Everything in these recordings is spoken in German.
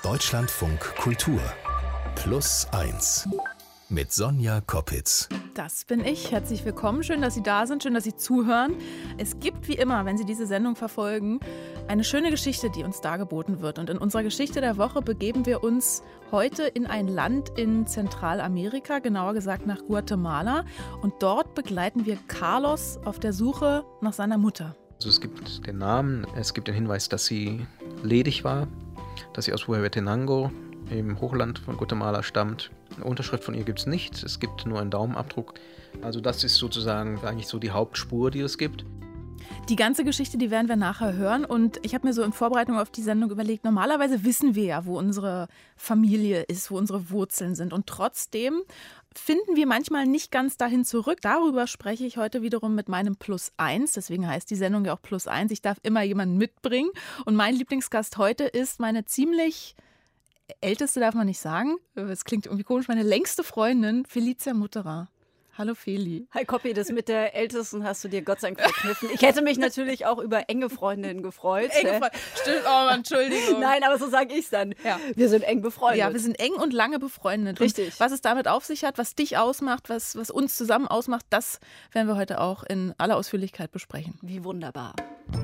Deutschlandfunk Kultur Plus 1 mit Sonja Koppitz. Das bin ich. Herzlich willkommen. Schön, dass Sie da sind. Schön, dass Sie zuhören. Es gibt wie immer, wenn Sie diese Sendung verfolgen, eine schöne Geschichte, die uns dargeboten wird. Und in unserer Geschichte der Woche begeben wir uns heute in ein Land in Zentralamerika, genauer gesagt nach Guatemala. Und dort begleiten wir Carlos auf der Suche nach seiner Mutter. Also es gibt den Namen, es gibt den Hinweis, dass sie ledig war, dass sie aus Huehuetenango im Hochland von Guatemala stammt. Eine Unterschrift von ihr gibt es nicht, es gibt nur einen Daumenabdruck. Also das ist sozusagen eigentlich so die Hauptspur, die es gibt. Die ganze Geschichte, die werden wir nachher hören. Und ich habe mir so in Vorbereitung auf die Sendung überlegt, normalerweise wissen wir ja, wo unsere Familie ist, wo unsere Wurzeln sind. Und trotzdem finden wir manchmal nicht ganz dahin zurück. Darüber spreche ich heute wiederum mit meinem Plus 1. Deswegen heißt die Sendung ja auch Plus 1. Ich darf immer jemanden mitbringen. Und mein Lieblingsgast heute ist meine ziemlich älteste, darf man nicht sagen, es klingt irgendwie komisch, meine längste Freundin, Felicia Mutterer. Hallo Feli. Hi Koppi, das mit der Ältesten hast du dir Gott sei Dank verkniffen. Ich hätte mich natürlich auch über enge Freundinnen gefreut. Stimmt, oh Entschuldigung. Nein, aber so sage ich es dann. Ja. Wir sind eng befreundet. Ja, wir sind eng und lange befreundet. Richtig. Und was es damit auf sich hat, was dich ausmacht, was uns zusammen ausmacht, das werden wir heute auch in aller Ausführlichkeit besprechen. Wie wunderbar.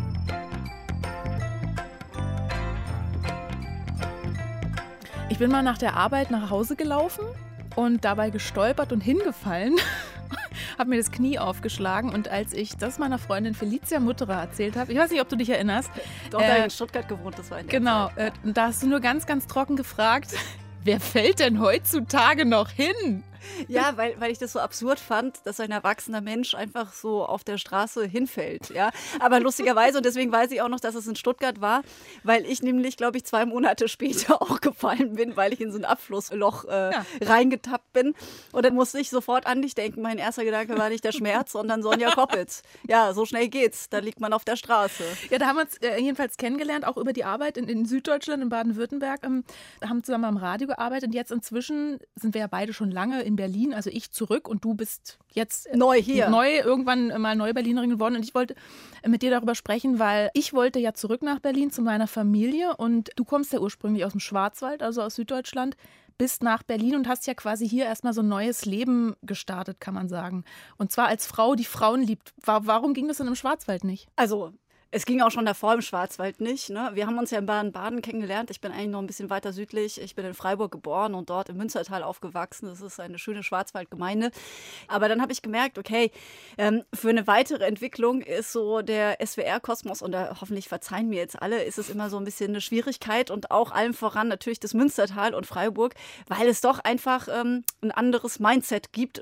Ich bin mal nach der Arbeit nach Hause gelaufen und dabei gestolpert und hingefallen, habe mir das Knie aufgeschlagen und als ich das meiner Freundin Felicia Mutterer erzählt habe, ich weiß nicht, ob du dich erinnerst. Doch, da in Stuttgart gewohnt, das war in der Genau, Zeit. Und da hast du nur ganz, ganz trocken gefragt, wer fällt denn heutzutage noch hin? Ja, weil ich das so absurd fand, dass ein erwachsener Mensch einfach so auf der Straße hinfällt. Ja? Aber lustigerweise, und deswegen weiß ich auch noch, dass es in Stuttgart war, weil ich nämlich, glaube ich, 2 Monate später auch gefallen bin, weil ich in so ein Abflussloch reingetappt bin. Und dann musste ich sofort an dich denken. Mein erster Gedanke war nicht der Schmerz, sondern Sonja Koppitz. Ja, so schnell geht's. Da liegt man auf der Straße. Ja, da haben wir uns jedenfalls kennengelernt, auch über die Arbeit in Süddeutschland, in Baden-Württemberg. Haben zusammen am Radio gearbeitet und jetzt inzwischen sind wir ja beide schon lange in Berlin, also ich zurück und du bist jetzt neu hier. Irgendwann mal Neu-Berlinerin geworden und ich wollte mit dir darüber sprechen, weil ich wollte ja zurück nach Berlin zu meiner Familie und du kommst ja ursprünglich aus dem Schwarzwald, also aus Süddeutschland, bist nach Berlin und hast ja quasi hier erstmal so ein neues Leben gestartet, kann man sagen. Und zwar als Frau, die Frauen liebt. Warum ging das denn im Schwarzwald nicht? Also es ging auch schon davor im Schwarzwald nicht. Ne? Wir haben uns ja in Baden-Baden kennengelernt. Ich bin eigentlich noch ein bisschen weiter südlich. Ich bin in Freiburg geboren und dort im Münstertal aufgewachsen. Das ist eine schöne Schwarzwaldgemeinde. Aber dann habe ich gemerkt, okay, für eine weitere Entwicklung ist so der SWR-Kosmos, und da hoffentlich verzeihen mir jetzt alle, ist es immer so ein bisschen eine Schwierigkeit und auch allem voran natürlich das Münstertal und Freiburg, weil es doch einfach ein anderes Mindset gibt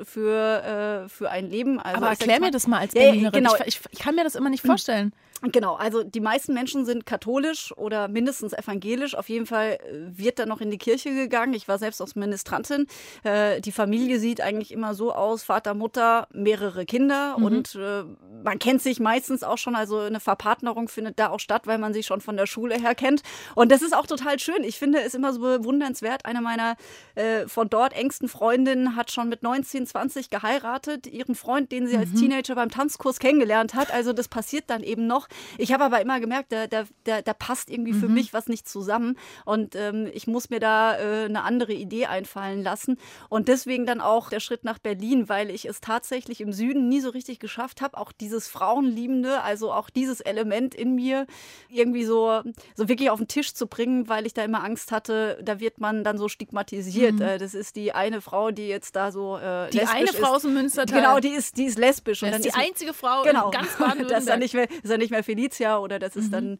für ein Leben. Also, aber erklär mir das mal als Berlinerin. Genau. Ich kann mir das immer nicht vorstellen. Genau, also die meisten Menschen sind katholisch oder mindestens evangelisch. Auf jeden Fall wird da noch in die Kirche gegangen. Ich war selbst als Ministrantin. Die Familie sieht eigentlich immer so aus, Vater, Mutter, mehrere Kinder. Und man kennt sich meistens auch schon, also eine Verpartnerung findet da auch statt, weil man sich schon von der Schule her kennt. Und das ist auch total schön. Ich finde es immer so bewundernswert. Eine meiner von dort engsten Freundinnen hat schon mit 19, 20 geheiratet. Ihren Freund, den sie als Teenager beim Tanzkurs kennengelernt hat. Also das passiert dann eben noch. Ich habe aber immer gemerkt, da passt irgendwie für mich was nicht zusammen und ich muss mir da eine andere Idee einfallen lassen und deswegen dann auch der Schritt nach Berlin, weil ich es tatsächlich im Süden nie so richtig geschafft habe, auch dieses Frauenliebende, also auch dieses Element in mir irgendwie so wirklich auf den Tisch zu bringen, weil ich da immer Angst hatte, da wird man dann so stigmatisiert. Das ist die eine Frau, die jetzt da so lesbisch ist. Die eine Frau aus dem Münstertal. Genau, die ist lesbisch. Das und ist dann die einzige Frau in ganz Baden-Württemberg. Das ist dann nicht mehr Felicia oder das ist dann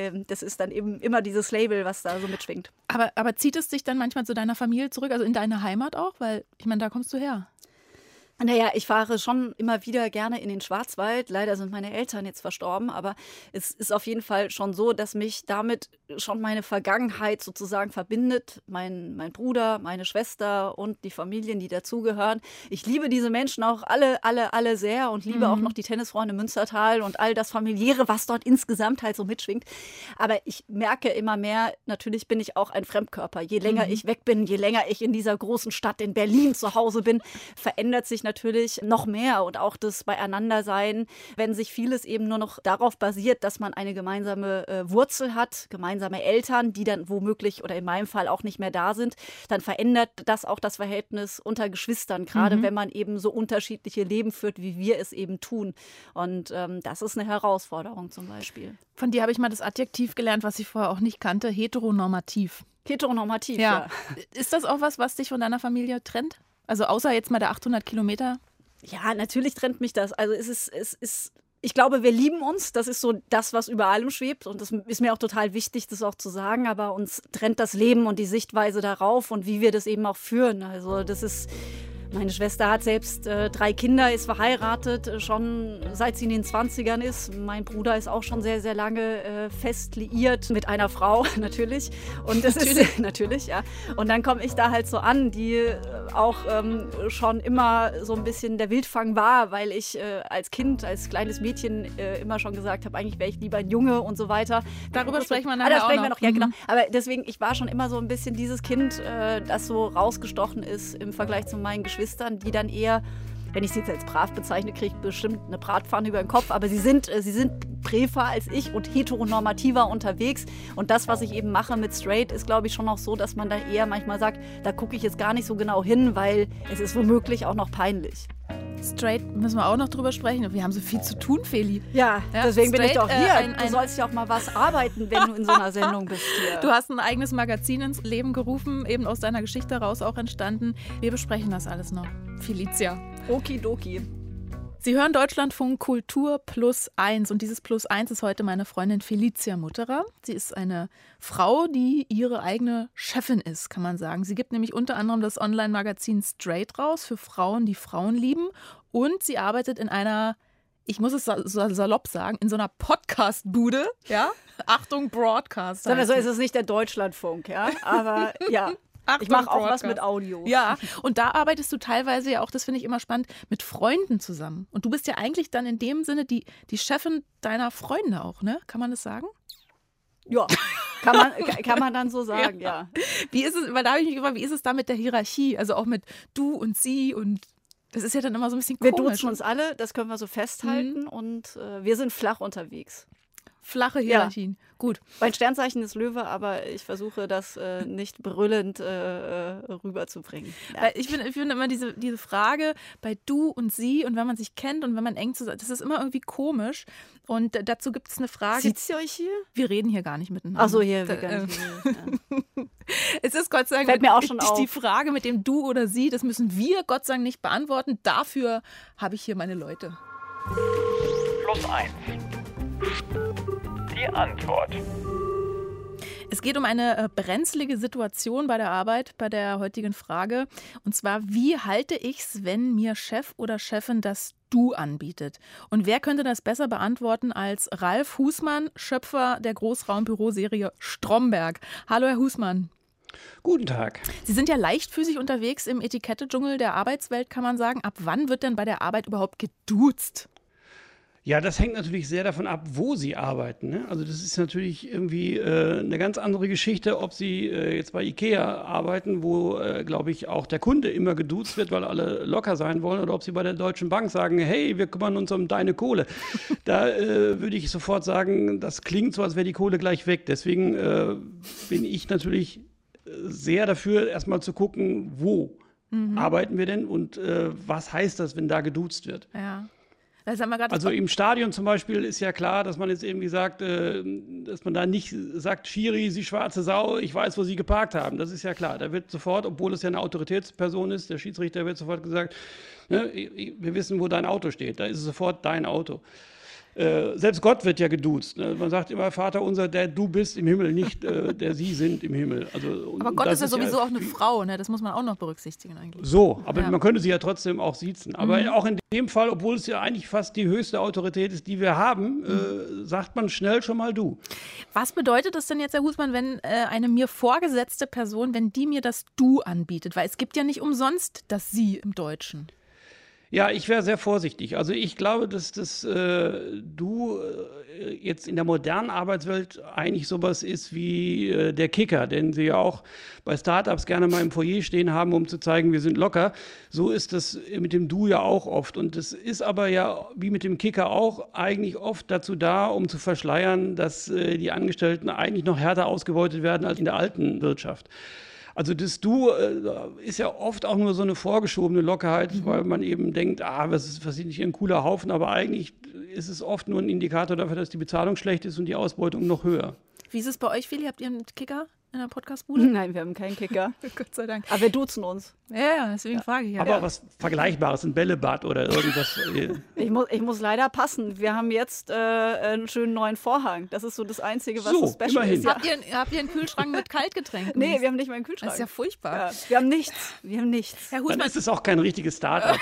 eben immer dieses Label, was da so mitschwingt. Aber zieht es dich dann manchmal zu deiner Familie zurück, also in deine Heimat auch? Weil, ich meine, da kommst du her. Naja, ich fahre schon immer wieder gerne in den Schwarzwald. Leider sind meine Eltern jetzt verstorben, aber es ist auf jeden Fall schon so, dass mich damit schon meine Vergangenheit sozusagen verbindet. Mein Bruder, meine Schwester und die Familien, die dazugehören. Ich liebe diese Menschen auch alle sehr und liebe auch noch die Tennisfreunde Münstertal und all das Familiäre, was dort insgesamt halt so mitschwingt. Aber ich merke immer mehr, natürlich bin ich auch ein Fremdkörper. Je länger ich weg bin, je länger ich in dieser großen Stadt in Berlin zu Hause bin, verändert sich natürlich natürlich noch mehr und auch das Beieinandersein, wenn sich vieles eben nur noch darauf basiert, dass man eine gemeinsame Wurzel hat, gemeinsame Eltern, die dann womöglich oder in meinem Fall auch nicht mehr da sind, dann verändert das auch das Verhältnis unter Geschwistern, gerade wenn man eben so unterschiedliche Leben führt, wie wir es eben tun. Und das ist eine Herausforderung zum Beispiel. Von dir habe ich mal das Adjektiv gelernt, was ich vorher auch nicht kannte, heteronormativ. Heteronormativ, ja. Ist das auch was dich von deiner Familie trennt? Also außer jetzt mal der 800 Kilometer? Ja, natürlich trennt mich das. Also ich glaube, wir lieben uns. Das ist so das, was über allem schwebt. Und das ist mir auch total wichtig, das auch zu sagen. Aber uns trennt das Leben und die Sichtweise darauf und wie wir das eben auch führen. Also das ist... Meine Schwester hat selbst 3 Kinder, ist verheiratet, schon seit sie in den 20ern ist. Mein Bruder ist auch schon sehr, sehr lange fest liiert mit einer Frau, natürlich. Und das ist natürlich, ja. Und dann komme ich da halt so an, die auch schon immer so ein bisschen der Wildfang war, weil ich als Kind, als kleines Mädchen immer schon gesagt habe, eigentlich wäre ich lieber ein Junge und so weiter. Darüber sprechen wir nachher auch noch. Ja, genau. Aber deswegen, ich war schon immer so ein bisschen dieses Kind, das so rausgestochen ist im Vergleich zu meinen Geschwistern, die dann eher, wenn ich sie jetzt als brav bezeichne, kriege ich bestimmt eine Bratpfanne über den Kopf, aber sie sind bräver als ich und heteronormativer unterwegs. Und das, was ich eben mache mit Straight, ist, glaube ich, schon auch so, dass man da eher manchmal sagt, da gucke ich jetzt gar nicht so genau hin, weil es ist womöglich auch noch peinlich. Straight müssen wir auch noch drüber sprechen. Wir haben so viel zu tun, Feli. Ja, deswegen bin ich doch hier. Du sollst ja auch mal was arbeiten, wenn du in so einer Sendung bist hier. Du hast ein eigenes Magazin ins Leben gerufen, eben aus deiner Geschichte heraus auch entstanden. Wir besprechen das alles noch. Felicia. Okidoki. Sie hören Deutschlandfunk Kultur +1 und dieses +1 ist heute meine Freundin Felicia Mutterer. Sie ist eine Frau, die ihre eigene Chefin ist, kann man sagen. Sie gibt nämlich unter anderem das Online-Magazin Straight raus für Frauen, die Frauen lieben, und sie arbeitet in einer, ich muss es salopp sagen, in so einer Podcast-Bude, ja? Achtung, Broadcast. Sagen wir so, ist es nicht der Deutschlandfunk, ja? Aber ja. Ich mache auch was mit Audio. Ja, und da arbeitest du teilweise ja auch, das finde ich immer spannend, mit Freunden zusammen. Und du bist ja eigentlich dann in dem Sinne die Chefin deiner Freunde auch, ne? Kann man das sagen? Ja, kann man dann so sagen, ja. Wie ist es, weil da habe ich mich gefragt, wie ist es da mit der Hierarchie? Also auch mit du und sie und das ist ja dann immer so ein bisschen komisch. Wir duzen uns alle, das können wir so festhalten und wir sind flach unterwegs. Flache Hierarchien. Ja. Gut. Mein Sternzeichen ist Löwe, aber ich versuche das nicht brüllend rüberzubringen. Ja. Ich finde immer diese Frage bei du und sie und wenn man sich kennt und wenn man eng zusammen, das ist immer irgendwie komisch. Und dazu gibt es eine Frage. Sieht ihr euch hier? Wir reden hier gar nicht miteinander. Ach so, hier. Ja. Es ist Gott sei Dank fällt mir auch schon auf. Die Frage mit dem du oder sie, das müssen wir Gott sei Dank nicht beantworten. Dafür habe ich hier meine Leute. +1. Die Antwort. Es geht um eine brenzlige Situation bei der Arbeit, bei der heutigen Frage. Und zwar, wie halte ich's, wenn mir Chef oder Chefin das Du anbietet? Und wer könnte das besser beantworten als Ralf Husmann, Schöpfer der Großraumbüroserie Stromberg. Hallo, Herr Husmann. Guten Tag. Sie sind ja leichtfüßig unterwegs im Etikette-Dschungel der Arbeitswelt, kann man sagen. Ab wann wird denn bei der Arbeit überhaupt geduzt? Ja, das hängt natürlich sehr davon ab, wo Sie arbeiten. Ne? Also das ist natürlich irgendwie eine ganz andere Geschichte, ob Sie jetzt bei Ikea arbeiten, wo, glaube ich, auch der Kunde immer geduzt wird, weil alle locker sein wollen, oder ob Sie bei der Deutschen Bank sagen, hey, wir kümmern uns um deine Kohle. Da würde ich sofort sagen, das klingt so, als wäre die Kohle gleich weg. Deswegen bin ich natürlich sehr dafür, erstmal zu gucken, wo arbeiten wir denn und was heißt das, wenn da geduzt wird. Ja. Also im Stadion zum Beispiel ist ja klar, dass man jetzt irgendwie sagt, dass man da nicht sagt, Schiri, Sie schwarze Sau, ich weiß, wo Sie geparkt haben. Das ist ja klar. Da wird sofort, obwohl es ja eine Autoritätsperson ist, der Schiedsrichter wird sofort gesagt, ne, wir wissen, wo dein Auto steht. Da ist es sofort dein Auto. Selbst Gott wird ja geduzt. Ne? Man sagt immer, Vater unser, der du bist im Himmel, nicht der sie sind im Himmel. Also, aber Gott ist ja sowieso auch eine Frau, ne? Das muss man auch noch berücksichtigen eigentlich. So, aber man könnte sie ja trotzdem auch siezen. Aber auch in dem Fall, obwohl es ja eigentlich fast die höchste Autorität ist, die wir haben, sagt man schnell schon mal du. Was bedeutet das denn jetzt, Herr Husmann, wenn eine mir vorgesetzte Person, wenn die mir das Du anbietet? Weil es gibt ja nicht umsonst das Sie im Deutschen. Ja, ich wäre sehr vorsichtig. Also ich glaube, dass du jetzt in der modernen Arbeitswelt eigentlich sowas ist wie der Kicker, den sie ja auch bei Startups gerne mal im Foyer stehen haben, um zu zeigen, wir sind locker. So ist das mit dem Du ja auch oft. Und das ist aber ja, wie mit dem Kicker auch, eigentlich oft dazu da, um zu verschleiern, dass die Angestellten eigentlich noch härter ausgebeutet werden als in der alten Wirtschaft. Also das Du ist ja oft auch nur so eine vorgeschobene Lockerheit, weil man eben denkt, was ist hier ein cooler Haufen, aber eigentlich ist es oft nur ein Indikator dafür, dass die Bezahlung schlecht ist und die Ausbeutung noch höher. Wie ist es bei euch, Feli? Habt ihr einen Kicker in der Podcastbude? Nein, wir haben keinen Kicker. Gott sei Dank. Aber wir duzen uns. Ja, deswegen frage ich ja. Aber was Vergleichbares, ein Bällebad oder irgendwas. Ich muss leider passen. Wir haben jetzt einen schönen neuen Vorhang. Das ist so das Einzige, was so special immerhin. ist. Ja. Habt ihr einen Kühlschrank mit Kaltgetränken? Nee, wir haben nicht mal einen Kühlschrank. Das ist ja furchtbar. Ja, wir haben nichts. Herr Dann Husmann, ist es auch kein richtiges Start-up.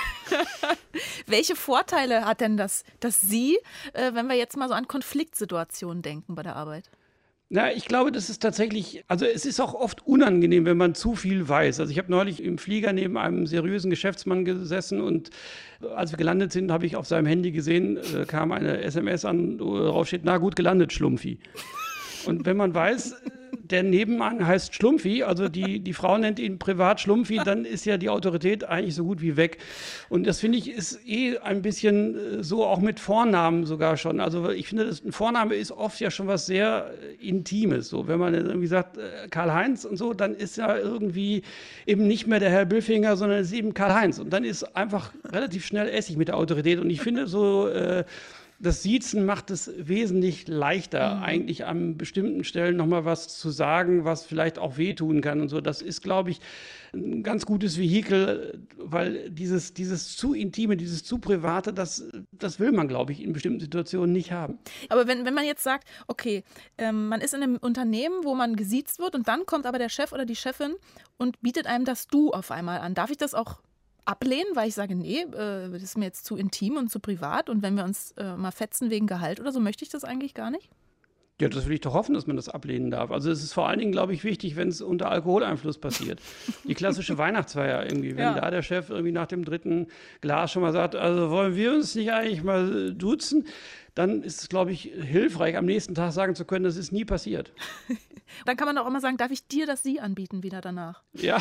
welche Vorteile hat denn dass Sie, wenn wir jetzt mal so an Konfliktsituationen denken bei der Arbeit? Na, ich glaube, das ist tatsächlich, also es ist auch oft unangenehm, wenn man zu viel weiß. Also ich habe neulich im Flieger neben einem seriösen Geschäftsmann gesessen und als wir gelandet sind, habe ich auf seinem Handy gesehen, kam eine SMS an, wo drauf steht, na gut gelandet, Schlumpfi. Und wenn man weiß, der Nebenmann heißt Schlumpfi, also die Frau nennt ihn privat Schlumpfi, dann ist ja die Autorität eigentlich so gut wie weg. Und das finde ich ist ein bisschen so auch mit Vornamen sogar schon. Also ich finde, ein Vorname ist oft ja schon was sehr Intimes. So, wenn man irgendwie sagt Karl-Heinz und so, dann ist ja irgendwie eben nicht mehr der Herr Billfinger, sondern es ist eben Karl-Heinz. Und dann ist einfach relativ schnell Essig mit der Autorität. Und ich finde so das Siezen macht es wesentlich leichter, eigentlich an bestimmten Stellen nochmal was zu sagen, was vielleicht auch wehtun kann und so. Das ist, glaube ich, ein ganz gutes Vehikel, weil dieses zu Intime, dieses zu Private, das will man, glaube ich, in bestimmten Situationen nicht haben. Aber wenn man jetzt sagt, okay, man ist in einem Unternehmen, wo man gesiezt wird und dann kommt aber der Chef oder die Chefin und bietet einem das Du auf einmal an. Darf ich das auch ablehnen, weil ich sage, nee, das ist mir jetzt zu intim und zu privat und wenn wir uns mal fetzen wegen Gehalt oder so, möchte ich das eigentlich gar nicht? Ja, das will ich doch hoffen, dass man das ablehnen darf. Also es ist vor allen Dingen, glaube ich, wichtig, wenn es unter Alkoholeinfluss passiert. Die klassische Weihnachtsfeier irgendwie, wenn da der Chef irgendwie nach dem 3. Glas schon mal sagt, also wollen wir uns nicht eigentlich mal duzen, dann ist es, glaube ich, hilfreich, am nächsten Tag sagen zu können, das ist nie passiert. Dann kann man auch immer sagen, darf ich dir das Sie anbieten wieder danach? Ja.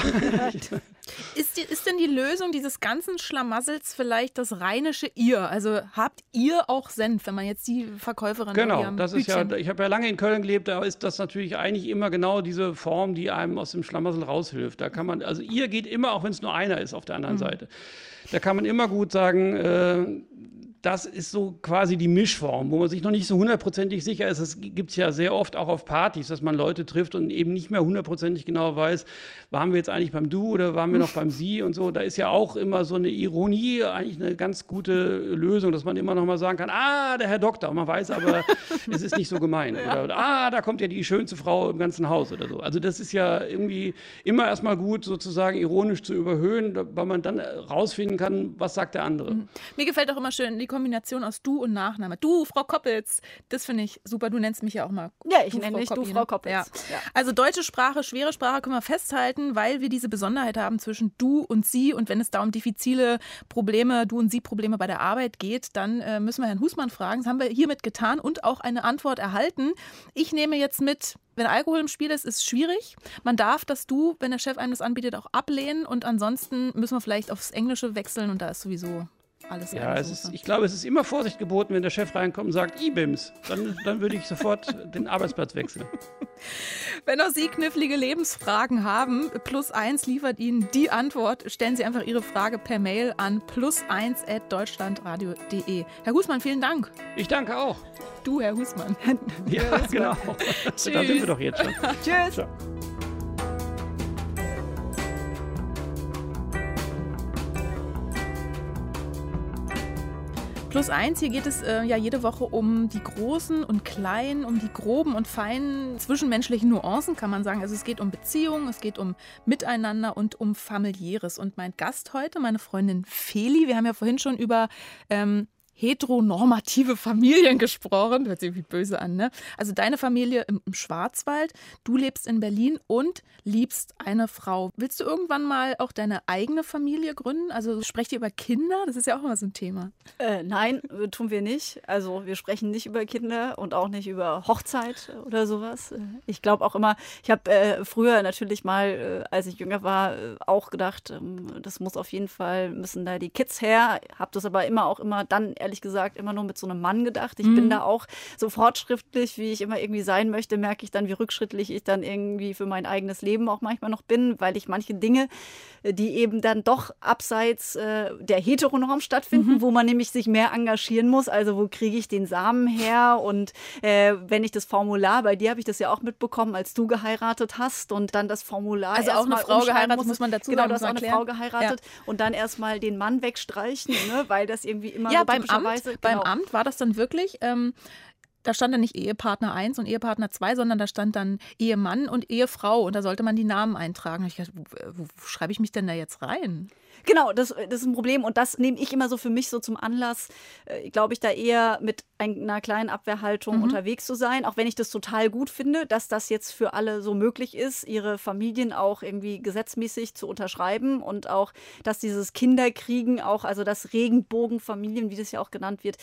Ist denn die Lösung dieses ganzen Schlamassels vielleicht das rheinische Ihr? Also habt ihr auch Senf, wenn man jetzt die Verkäuferin Genau, das ist ja, ich habe ja lange in Köln gelebt, da ist das natürlich eigentlich immer genau diese Form, die einem aus dem Schlamassel raushilft. Da kann man, also Ihr geht immer, auch wenn es nur einer ist auf der anderen Seite. Da kann man immer gut sagen, das ist so quasi die Mischform, wo man sich noch nicht so hundertprozentig sicher ist. Das gibt es ja sehr oft auch auf Partys, dass man Leute trifft und eben nicht mehr hundertprozentig genau weiß, waren wir jetzt eigentlich beim Du oder waren wir noch beim Sie und so. Da ist ja auch immer so eine Ironie eigentlich eine ganz gute Lösung, dass man immer noch mal sagen kann, der Herr Doktor, man weiß aber, es ist nicht so gemein. Oder da kommt ja die schönste Frau im ganzen Haus oder so. Also das ist ja irgendwie immer erstmal gut, sozusagen ironisch zu überhöhen, weil man dann rausfinden kann, was sagt der andere. Mir gefällt auch immer schön die Kombination aus Du und Nachname. Du, Frau Koppitz. Das finde ich super. Du nennst mich ja auch mal. Ja, ich nenne dich Du, Frau Koppitz. Ja. Ja. Also deutsche Sprache, schwere Sprache können wir festhalten, weil wir diese Besonderheit haben zwischen Du und Sie. Und wenn es da um diffizile Probleme, Du- und Sie-Probleme bei der Arbeit geht, dann müssen wir Herrn Husmann fragen. Das haben wir hiermit getan und auch eine Antwort erhalten. Ich nehme jetzt mit, wenn Alkohol im Spiel ist, ist es schwierig. Man darf das Du, wenn der Chef einem das anbietet, auch ablehnen. Und ansonsten müssen wir vielleicht aufs Englische wechseln und da ist sowieso alles. Ja, ich glaube, es ist immer Vorsicht geboten, wenn der Chef reinkommt und sagt IBIMS. Dann würde ich sofort den Arbeitsplatz wechseln. Wenn auch Sie knifflige Lebensfragen haben, +1 liefert Ihnen die Antwort. Stellen Sie einfach Ihre Frage per Mail an +1@deutschlandradio.de. Herr Husmann, vielen Dank. Ich danke auch. Du, Herr Husmann. Ja, genau. Da sind wir doch jetzt schon. Tschüss. Ciao. +1, hier geht es ja jede Woche um die großen und kleinen, um die groben und feinen zwischenmenschlichen Nuancen, kann man sagen. Also es geht um Beziehungen, es geht um Miteinander und um Familiäres. Und mein Gast heute, meine Freundin Feli, wir haben ja vorhin schon über heteronormative Familien gesprochen. Hört sich irgendwie böse an, ne? Also deine Familie im Schwarzwald, du lebst in Berlin und liebst eine Frau. Willst du irgendwann mal auch deine eigene Familie gründen? Also sprecht ihr über Kinder? Das ist ja auch immer so ein Thema. Nein, tun wir nicht. Also wir sprechen nicht über Kinder und auch nicht über Hochzeit oder sowas. Ich glaube auch immer, ich habe früher natürlich mal, als ich jünger war, auch gedacht, das muss auf jeden Fall, müssen da die Kids her. Habe das aber immer dann, ehrlich gesagt, immer nur mit so einem Mann gedacht. Ich bin da auch so fortschrittlich, wie ich immer irgendwie sein möchte, merke ich dann, wie rückschrittlich ich dann irgendwie für mein eigenes Leben auch manchmal noch bin, weil ich manche Dinge, die eben dann doch abseits der Heteronorm stattfinden, wo man nämlich sich mehr engagieren muss. Also wo kriege ich den Samen her? Und wenn ich das Formular, bei dir habe ich das ja auch mitbekommen, als du geheiratet hast und dann das Formular also auch eine Frau geheiratet, muss man dazu sagen. Genau, du hast auch eine Frau geheiratet und dann erstmal den Mann wegstreichen, ne? Weil das irgendwie immer ja, so beim Amt war das dann wirklich, da stand dann nicht Ehepartner 1 und Ehepartner 2, sondern da stand dann Ehemann und Ehefrau und da sollte man die Namen eintragen. Und ich dachte, wo schreibe ich mich denn da jetzt rein? Genau, das ist ein Problem und das nehme ich immer so für mich so zum Anlass, glaube ich, da eher mit einer kleinen Abwehrhaltung unterwegs zu sein, auch wenn ich das total gut finde, dass das jetzt für alle so möglich ist, ihre Familien auch irgendwie gesetzmäßig zu unterschreiben und auch, dass dieses Kinderkriegen auch, also das Regenbogenfamilien, wie das ja auch genannt wird,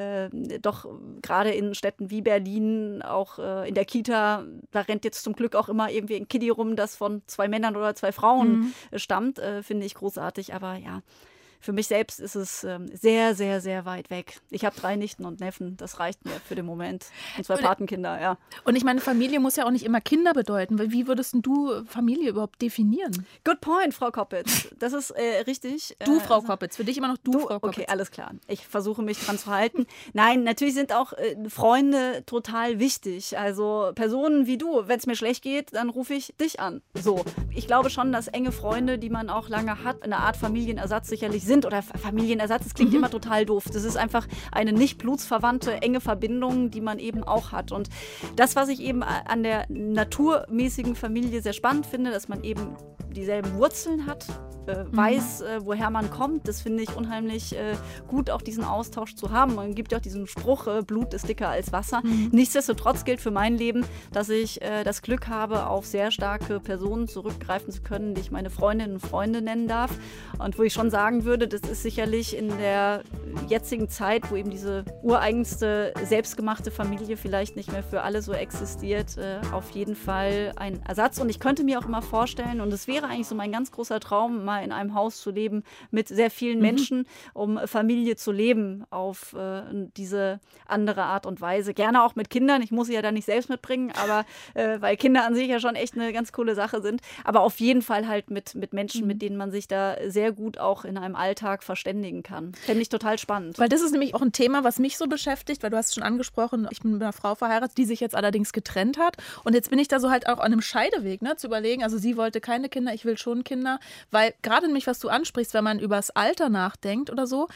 doch gerade in Städten wie Berlin, auch in der Kita, da rennt jetzt zum Glück auch immer irgendwie ein Kiddie rum, das von 2 Männern oder 2 Frauen stammt, finde ich großartig. Aber ja, für mich selbst ist es sehr, sehr, sehr weit weg. Ich habe 3 Nichten und Neffen, das reicht mir für den Moment. Und 2 Patenkinder, ja. Und ich meine, Familie muss ja auch nicht immer Kinder bedeuten. Wie würdest du Familie überhaupt definieren? Good point, Frau Koppitz. Das ist richtig. Du, Frau Koppitz. Für dich immer noch du, Frau Koppitz. Okay, alles klar. Ich versuche mich dran zu halten. Nein, natürlich sind auch Freunde total wichtig. Also Personen wie du. Wenn es mir schlecht geht, dann rufe ich dich an. So. Ich glaube schon, dass enge Freunde, die man auch lange hat, eine Art Familienersatz sicherlich sind. Oder Familienersatz, das klingt immer total doof. Das ist einfach eine nicht blutsverwandte, enge Verbindung, die man eben auch hat. Und das, was ich eben an der naturmäßigen Familie sehr spannend finde, dass man eben dieselben Wurzeln hat, weiß, woher man kommt. Das finde ich unheimlich gut, auch diesen Austausch zu haben. Man gibt ja auch diesen Spruch, Blut ist dicker als Wasser. Nichtsdestotrotz gilt für mein Leben, dass ich das Glück habe, auf sehr starke Personen zurückgreifen zu können, die ich meine Freundinnen und Freunde nennen darf. Und wo ich schon sagen würde, das ist sicherlich in der jetzigen Zeit, wo eben diese ureigenste, selbstgemachte Familie vielleicht nicht mehr für alle so existiert, auf jeden Fall ein Ersatz. Und ich könnte mir auch immer vorstellen, und es wäre eigentlich so mein ganz großer Traum, mal in einem Haus zu leben mit sehr vielen Menschen, um Familie zu leben auf diese andere Art und Weise. Gerne auch mit Kindern. Ich muss sie ja da nicht selbst mitbringen, aber weil Kinder an sich ja schon echt eine ganz coole Sache sind. Aber auf jeden Fall halt mit Menschen, mit denen man sich da sehr gut auch in einem Alltag verständigen kann. Fände ich total spannend. Weil das ist nämlich auch ein Thema, was mich so beschäftigt, weil du hast es schon angesprochen, ich bin mit einer Frau verheiratet, die sich jetzt allerdings getrennt hat. Und jetzt bin ich da so halt auch an einem Scheideweg, ne, zu überlegen, also sie wollte keine Kinder, ich will schon Kinder, weil gerade nämlich, was du ansprichst, wenn man über das Alter nachdenkt oder so,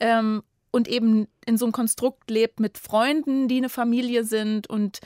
und eben in so einem Konstrukt lebt mit Freunden, die eine Familie sind und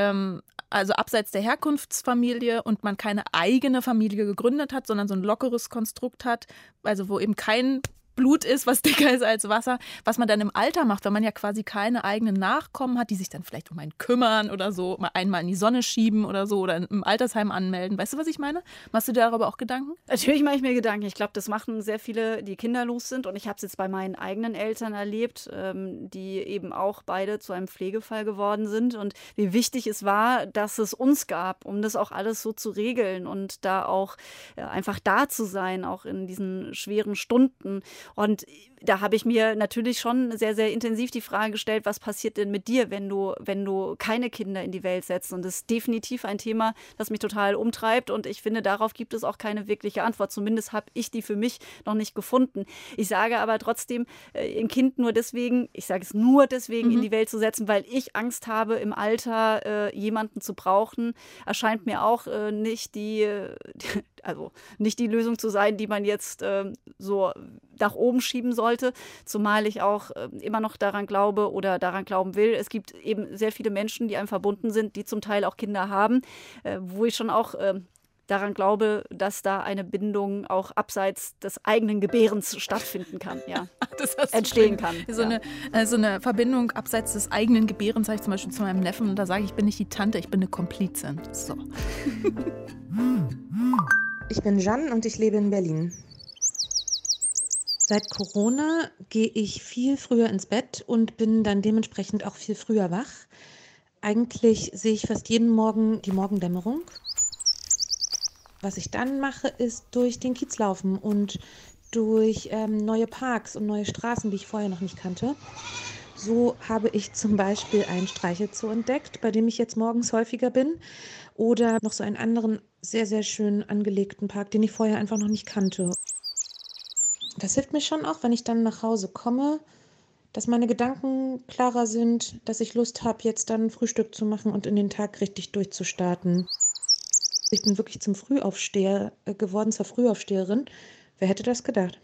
also abseits der Herkunftsfamilie und man keine eigene Familie gegründet hat, sondern so ein lockeres Konstrukt hat, also wo eben kein Blut ist, was dicker ist als Wasser, was man dann im Alter macht, wenn man ja quasi keine eigenen Nachkommen hat, die sich dann vielleicht um einen kümmern oder so, mal einmal in die Sonne schieben oder so oder im Altersheim anmelden. Weißt du, was ich meine? Machst du dir darüber auch Gedanken? Natürlich mache ich mir Gedanken. Ich glaube, das machen sehr viele, die kinderlos sind. Und ich habe es jetzt bei meinen eigenen Eltern erlebt, die eben auch beide zu einem Pflegefall geworden sind. Und wie wichtig es war, dass es uns gab, um das auch alles so zu regeln und da auch einfach da zu sein, auch in diesen schweren Stunden. Und da habe ich mir natürlich schon sehr, sehr intensiv die Frage gestellt, was passiert denn mit dir, wenn du keine Kinder in die Welt setzt? Und das ist definitiv ein Thema, das mich total umtreibt. Und ich finde, darauf gibt es auch keine wirkliche Antwort. Zumindest habe ich die für mich noch nicht gefunden. Ich sage aber trotzdem, ein Kind nur deswegen, ich sage es nur deswegen, in die Welt zu setzen, weil ich Angst habe, im Alter jemanden zu brauchen, erscheint mir auch nicht die Lösung zu sein, die man jetzt so nach oben schieben sollte, zumal ich auch immer noch daran glaube oder daran glauben will. Es gibt eben sehr viele Menschen, die einem verbunden sind, die zum Teil auch Kinder haben, wo ich schon auch daran glaube, dass da eine Bindung auch abseits des eigenen Gebärens stattfinden kann, ja. Entstehen kann. So eine Verbindung abseits des eigenen Gebärens habe ich zum Beispiel zu meinem Neffen und da sage ich bin nicht die Tante, ich bin eine Komplizin. So. Ich bin Jeanne und ich lebe in Berlin. Seit Corona gehe ich viel früher ins Bett und bin dann dementsprechend auch viel früher wach. Eigentlich sehe ich fast jeden Morgen die Morgendämmerung. Was ich dann mache, ist durch den Kiez laufen und durch neue Parks und neue Straßen, die ich vorher noch nicht kannte. So habe ich zum Beispiel einen Streichelzoo entdeckt, bei dem ich jetzt morgens häufiger bin. Oder noch so einen anderen sehr, sehr schön angelegten Park, den ich vorher einfach noch nicht kannte. Das hilft mir schon auch, wenn ich dann nach Hause komme, dass meine Gedanken klarer sind, dass ich Lust habe, jetzt dann Frühstück zu machen und in den Tag richtig durchzustarten. Ich bin wirklich zum Frühaufsteher geworden, zur Frühaufsteherin. Wer hätte das gedacht?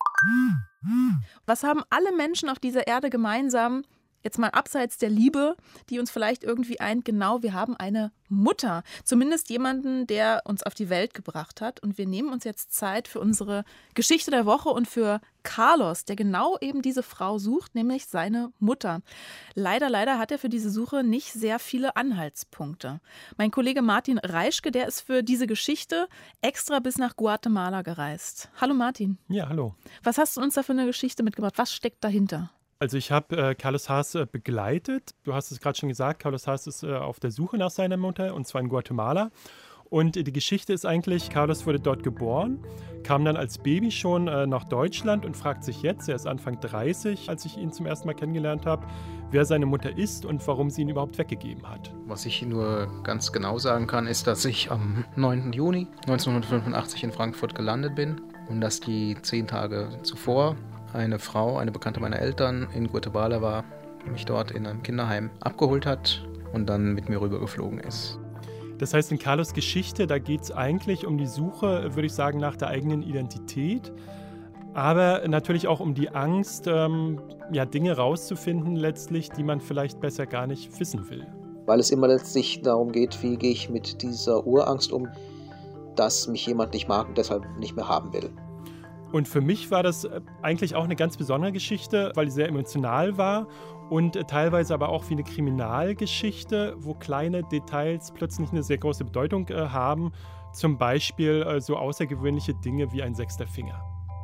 Was haben alle Menschen auf dieser Erde gemeinsam? Jetzt mal abseits der Liebe, die uns vielleicht irgendwie eint, genau, wir haben eine Mutter. Zumindest jemanden, der uns auf die Welt gebracht hat. Und wir nehmen uns jetzt Zeit für unsere Geschichte der Woche und für Carlos, der genau eben diese Frau sucht, nämlich seine Mutter. Leider hat er für diese Suche nicht sehr viele Anhaltspunkte. Mein Kollege Martin Reischke, der ist für diese Geschichte extra bis nach Guatemala gereist. Hallo Martin. Ja, hallo. Was hast du uns da für eine Geschichte mitgebracht? Was steckt dahinter? Also ich habe Carlos Haas begleitet. Du hast es gerade schon gesagt, Carlos Haas ist auf der Suche nach seiner Mutter, und zwar in Guatemala. Und die Geschichte ist eigentlich, Carlos wurde dort geboren, kam dann als Baby schon nach Deutschland und fragt sich jetzt, er ist Anfang 30, als ich ihn zum ersten Mal kennengelernt habe, wer seine Mutter ist und warum sie ihn überhaupt weggegeben hat. Was ich nur ganz genau sagen kann, ist, dass ich am 9. Juni 1985 in Frankfurt gelandet bin und dass die 10 Tage zuvor eine Frau, eine Bekannte meiner Eltern in Guatemala war, mich dort in einem Kinderheim abgeholt hat und dann mit mir rübergeflogen ist. Das heißt, in Carlos' Geschichte, da geht es eigentlich um die Suche, würde ich sagen, nach der eigenen Identität, aber natürlich auch um die Angst, Dinge rauszufinden letztlich, die man vielleicht besser gar nicht wissen will. Weil es immer letztlich darum geht, wie gehe ich mit dieser Urangst um, dass mich jemand nicht mag und deshalb nicht mehr haben will. Und für mich war das eigentlich auch eine ganz besondere Geschichte, weil die sehr emotional war und teilweise aber auch wie eine Kriminalgeschichte, wo kleine Details plötzlich eine sehr große Bedeutung haben. Zum Beispiel so außergewöhnliche Dinge wie ein 6. Finger.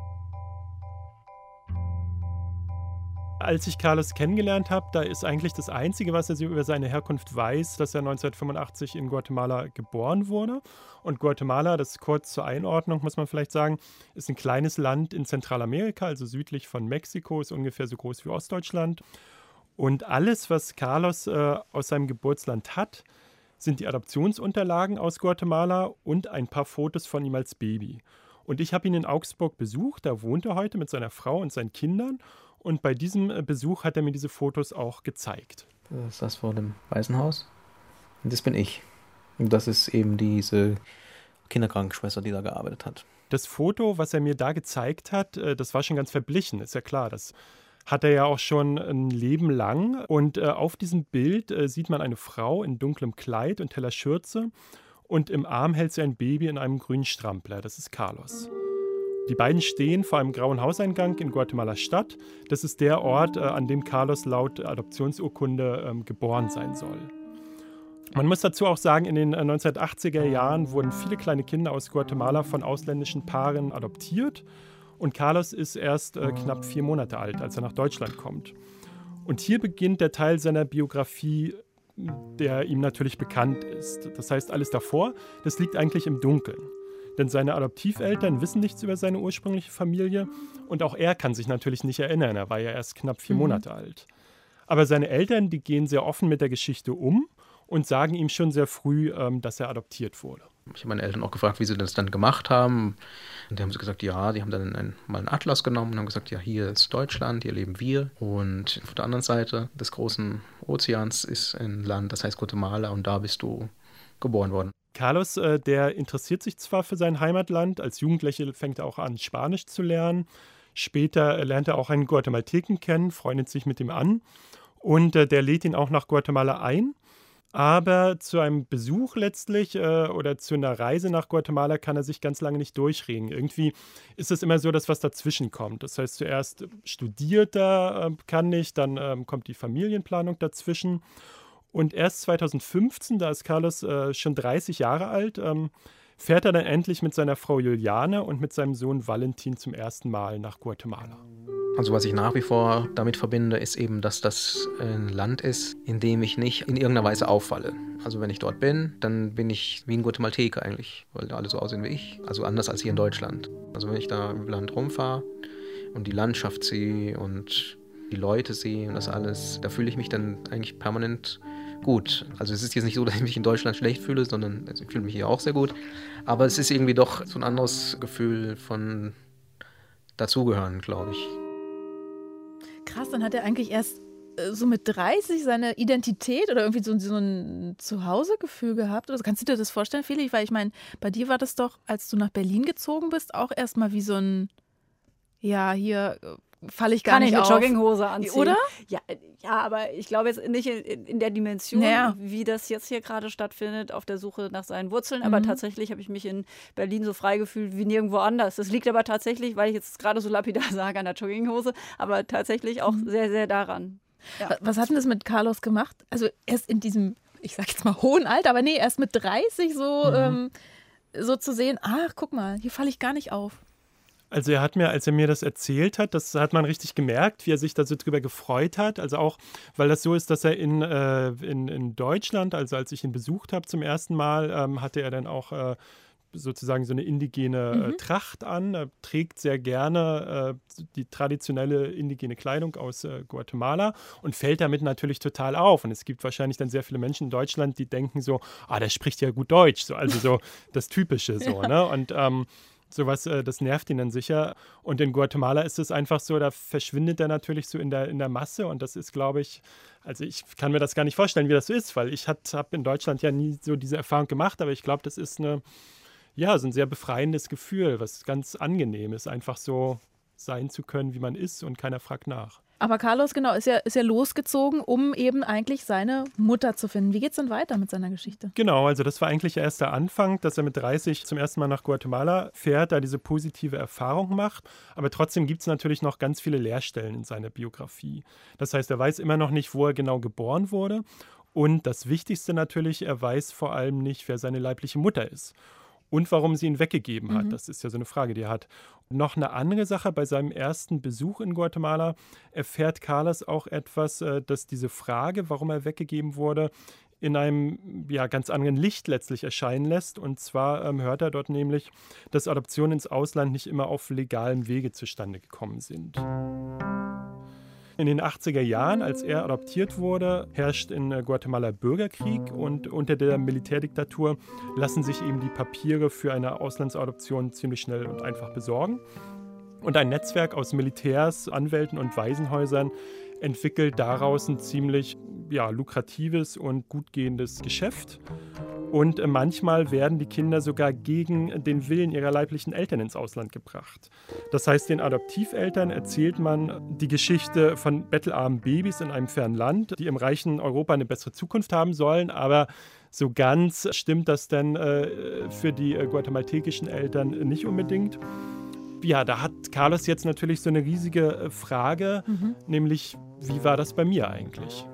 Als ich Carlos kennengelernt habe, da ist eigentlich das Einzige, was er über seine Herkunft weiß, dass er 1985 in Guatemala geboren wurde. Und Guatemala, das ist kurz zur Einordnung, muss man vielleicht sagen, ist ein kleines Land in Zentralamerika, also südlich von Mexiko, ist ungefähr so groß wie Ostdeutschland. Und alles, was Carlos aus seinem Geburtsland hat, sind die Adoptionsunterlagen aus Guatemala und ein paar Fotos von ihm als Baby. Und ich habe ihn in Augsburg besucht, da wohnt er heute mit seiner Frau und seinen Kindern. Und bei diesem Besuch hat er mir diese Fotos auch gezeigt. Das ist das vor dem Waisenhaus. Und das bin ich. Und das ist eben diese Kinderkrankenschwester, die da gearbeitet hat. Das Foto, was er mir da gezeigt hat, das war schon ganz verblichen, ist ja klar. Das hat er ja auch schon ein Leben lang. Und auf diesem Bild sieht man eine Frau in dunklem Kleid und heller Schürze. Und im Arm hält sie ein Baby in einem grünen Strampler. Das ist Carlos. Die beiden stehen vor einem grauen Hauseingang in Guatemala Stadt. Das ist der Ort, an dem Carlos laut Adoptionsurkunde geboren sein soll. Man muss dazu auch sagen, in den 1980er Jahren wurden viele kleine Kinder aus Guatemala von ausländischen Paaren adoptiert. Und Carlos ist erst knapp 4 Monate alt, als er nach Deutschland kommt. Und hier beginnt der Teil seiner Biografie, der ihm natürlich bekannt ist. Das heißt, alles davor, das liegt eigentlich im Dunkeln. Denn seine Adoptiveltern wissen nichts über seine ursprüngliche Familie und auch er kann sich natürlich nicht erinnern, er war ja erst knapp 4 Monate alt. Aber seine Eltern, die gehen sehr offen mit der Geschichte um und sagen ihm schon sehr früh, dass er adoptiert wurde. Ich habe meine Eltern auch gefragt, wie sie das dann gemacht haben. Und die haben gesagt, ja, die haben dann mal einen Atlas genommen und haben gesagt, ja, hier ist Deutschland, hier leben wir. Und auf der anderen Seite des großen Ozeans ist ein Land, das heißt Guatemala, und da bist du geboren worden. Carlos, der interessiert sich zwar für sein Heimatland, als Jugendlicher fängt er auch an, Spanisch zu lernen. Später lernt er auch einen Guatemalteken kennen, freundet sich mit ihm an und der lädt ihn auch nach Guatemala ein. Aber zu einem Besuch letztlich oder zu einer Reise nach Guatemala kann er sich ganz lange nicht durchringen. Irgendwie ist es immer so, dass was dazwischen kommt. Das heißt, zuerst studiert er, kann nicht, dann kommt die Familienplanung dazwischen. Und erst 2015, da ist Carlos schon 30 Jahre alt, fährt er dann endlich mit seiner Frau Juliane und mit seinem Sohn Valentin zum ersten Mal nach Guatemala. Also was ich nach wie vor damit verbinde, ist eben, dass das ein Land ist, in dem ich nicht in irgendeiner Weise auffalle. Also wenn ich dort bin, dann bin ich wie ein Guatemalteker eigentlich, weil alle so aussehen wie ich. Also anders als hier in Deutschland. Also wenn ich da im Land rumfahre und die Landschaft sehe und die Leute sehe und das alles, da fühle ich mich dann eigentlich permanent gut. Also es ist jetzt nicht so, dass ich mich in Deutschland schlecht fühle, sondern ich fühle mich hier auch sehr gut. Aber es ist irgendwie doch so ein anderes Gefühl von dazugehören, glaube ich. Krass, dann hat er eigentlich erst so mit 30 seine Identität oder irgendwie so ein Zuhausegefühl gehabt. Also kannst du dir das vorstellen, Felix? Weil ich meine, bei dir war das doch, als du nach Berlin gezogen bist, auch erstmal wie so ein, ja, hier falle ich gar nicht auf. Kann ich eine Jogginghose anziehen. Oder? Ja, aber ich glaube jetzt nicht in der Dimension, wie das jetzt hier gerade stattfindet, auf der Suche nach seinen Wurzeln. Aber tatsächlich habe ich mich in Berlin so frei gefühlt wie nirgendwo anders. Das liegt aber tatsächlich, weil ich jetzt gerade so lapidar sage, an der Jogginghose, aber tatsächlich auch sehr, sehr daran. Ja. Was hat denn das mit Carlos gemacht? Also erst in diesem, ich sag jetzt mal, hohen Alter, aber nee, erst mit 30 so zu sehen, ach, guck mal, hier falle ich gar nicht auf. Also er hat mir, als er mir das erzählt hat, das hat man richtig gemerkt, wie er sich da so drüber gefreut hat. Also auch, weil das so ist, dass er in Deutschland, also als ich ihn besucht habe zum ersten Mal, hatte er dann auch sozusagen so eine indigene Tracht an. Er trägt sehr gerne die traditionelle indigene Kleidung aus Guatemala und fällt damit natürlich total auf. Und es gibt wahrscheinlich dann sehr viele Menschen in Deutschland, die denken so, der spricht ja gut Deutsch, so, also so das Typische so, ne? Und sowas, das nervt ihn dann sicher. Und in Guatemala ist es einfach so, da verschwindet er natürlich so in der Masse. Und das ist, glaube ich, also ich kann mir das gar nicht vorstellen, wie das so ist, weil ich habe in Deutschland ja nie so diese Erfahrung gemacht. Aber ich glaube, das ist so ein sehr befreiendes Gefühl, was ganz angenehm ist, einfach so sein zu können, wie man ist und keiner fragt nach. Aber Carlos, genau, ist ja losgezogen, um eben eigentlich seine Mutter zu finden. Wie geht's denn weiter mit seiner Geschichte? Genau, also das war eigentlich erst der Anfang, dass er mit 30 zum ersten Mal nach Guatemala fährt, da diese positive Erfahrung macht. Aber trotzdem gibt es natürlich noch ganz viele Leerstellen in seiner Biografie. Das heißt, er weiß immer noch nicht, wo er genau geboren wurde. Und das Wichtigste natürlich, er weiß vor allem nicht, wer seine leibliche Mutter ist. Und warum sie ihn weggegeben hat. Das ist ja so eine Frage, die er hat. Noch eine andere Sache, bei seinem ersten Besuch in Guatemala erfährt Carlos auch etwas, dass diese Frage, warum er weggegeben wurde, in einem ganz anderen Licht letztlich erscheinen lässt. Und zwar hört er dort nämlich, dass Adoptionen ins Ausland nicht immer auf legalem Wege zustande gekommen sind. In den 80er Jahren, als er adoptiert wurde, herrscht in Guatemala Bürgerkrieg und unter der Militärdiktatur lassen sich eben die Papiere für eine Auslandsadoption ziemlich schnell und einfach besorgen. Und ein Netzwerk aus Militärs, Anwälten und Waisenhäusern entwickelt daraus ein ziemlich lukratives und gut gehendes Geschäft. Und manchmal werden die Kinder sogar gegen den Willen ihrer leiblichen Eltern ins Ausland gebracht. Das heißt, den Adoptiveltern erzählt man die Geschichte von bettelarmen Babys in einem fernen Land, die im reichen Europa eine bessere Zukunft haben sollen. Aber so ganz stimmt das denn für die guatemaltekischen Eltern nicht unbedingt. Ja, da hat Carlos jetzt natürlich so eine riesige Frage, nämlich, wie war das bei mir eigentlich?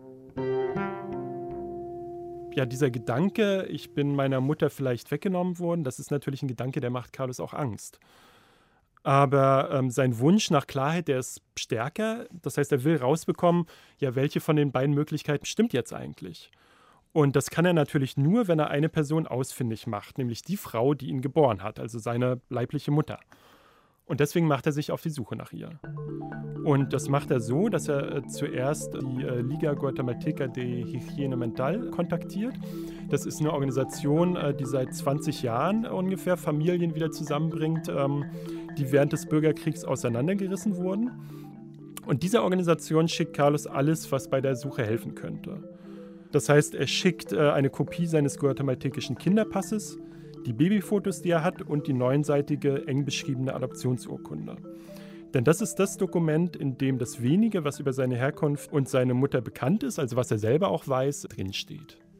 Ja, dieser Gedanke, ich bin meiner Mutter vielleicht weggenommen worden, das ist natürlich ein Gedanke, der macht Carlos auch Angst. Aber sein Wunsch nach Klarheit, der ist stärker. Das heißt, er will rausbekommen, welche von den beiden Möglichkeiten stimmt jetzt eigentlich? Und das kann er natürlich nur, wenn er eine Person ausfindig macht, nämlich die Frau, die ihn geboren hat, also seine leibliche Mutter. Und deswegen macht er sich auf die Suche nach ihr. Und das macht er so, dass er zuerst die Liga Guatemalteca de Higiene Mental kontaktiert. Das ist eine Organisation, die seit 20 Jahren ungefähr Familien wieder zusammenbringt, die während des Bürgerkriegs auseinandergerissen wurden. Und diese Organisation schickt Carlos alles, was bei der Suche helfen könnte. Das heißt, er schickt eine Kopie seines guatemaltekischen Kinderpasses, die Babyfotos, die er hat, und die 9-seitige, eng beschriebene Adoptionsurkunde. Denn das ist das Dokument, in dem das Wenige, was über seine Herkunft und seine Mutter bekannt ist, also was er selber auch weiß, drinsteht.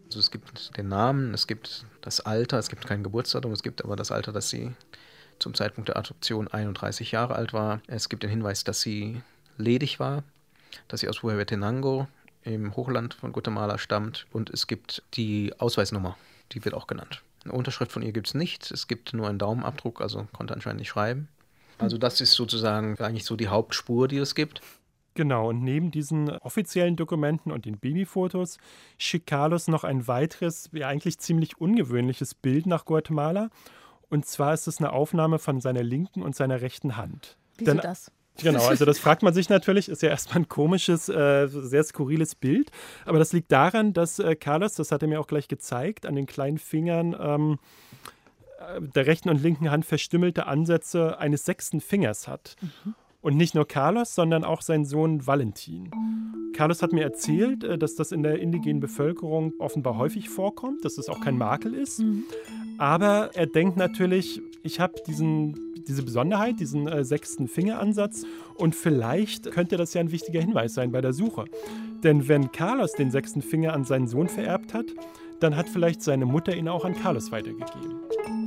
Also es gibt den Namen, es gibt das Alter, es gibt kein Geburtsdatum, es gibt aber das Alter, dass sie zum Zeitpunkt der Adoption 31 Jahre alt war. Es gibt den Hinweis, dass sie ledig war, dass sie aus Huehuetenango im Hochland von Guatemala stammt. Und es gibt die Ausweisnummer, die wird auch genannt. Eine Unterschrift von ihr gibt es nicht, es gibt nur einen Daumenabdruck, also konnte anscheinend nicht schreiben. Also das ist sozusagen eigentlich so die Hauptspur, die es gibt. Genau, und neben diesen offiziellen Dokumenten und den Babyfotos schickt Carlos noch ein weiteres, ja eigentlich ziemlich ungewöhnliches Bild nach Guatemala. Und zwar ist es eine Aufnahme von seiner linken und seiner rechten Hand. Wieso das? Genau, also das fragt man sich natürlich, ist ja erstmal ein komisches, sehr skurriles Bild. Aber das liegt daran, dass Carlos, das hat er mir auch gleich gezeigt, an den kleinen Fingern der rechten und linken Hand verstümmelte Ansätze eines 6. Fingers hat. Und nicht nur Carlos, sondern auch sein Sohn Valentin. Carlos hat mir erzählt, dass das in der indigenen Bevölkerung offenbar häufig vorkommt, dass es auch kein Makel ist. Aber er denkt natürlich, ich habe diese Besonderheit, diesen 6. Fingeransatz und vielleicht könnte das ja ein wichtiger Hinweis sein bei der Suche. Denn wenn Carlos den 6. Finger an seinen Sohn vererbt hat, dann hat vielleicht seine Mutter ihn auch an Carlos weitergegeben.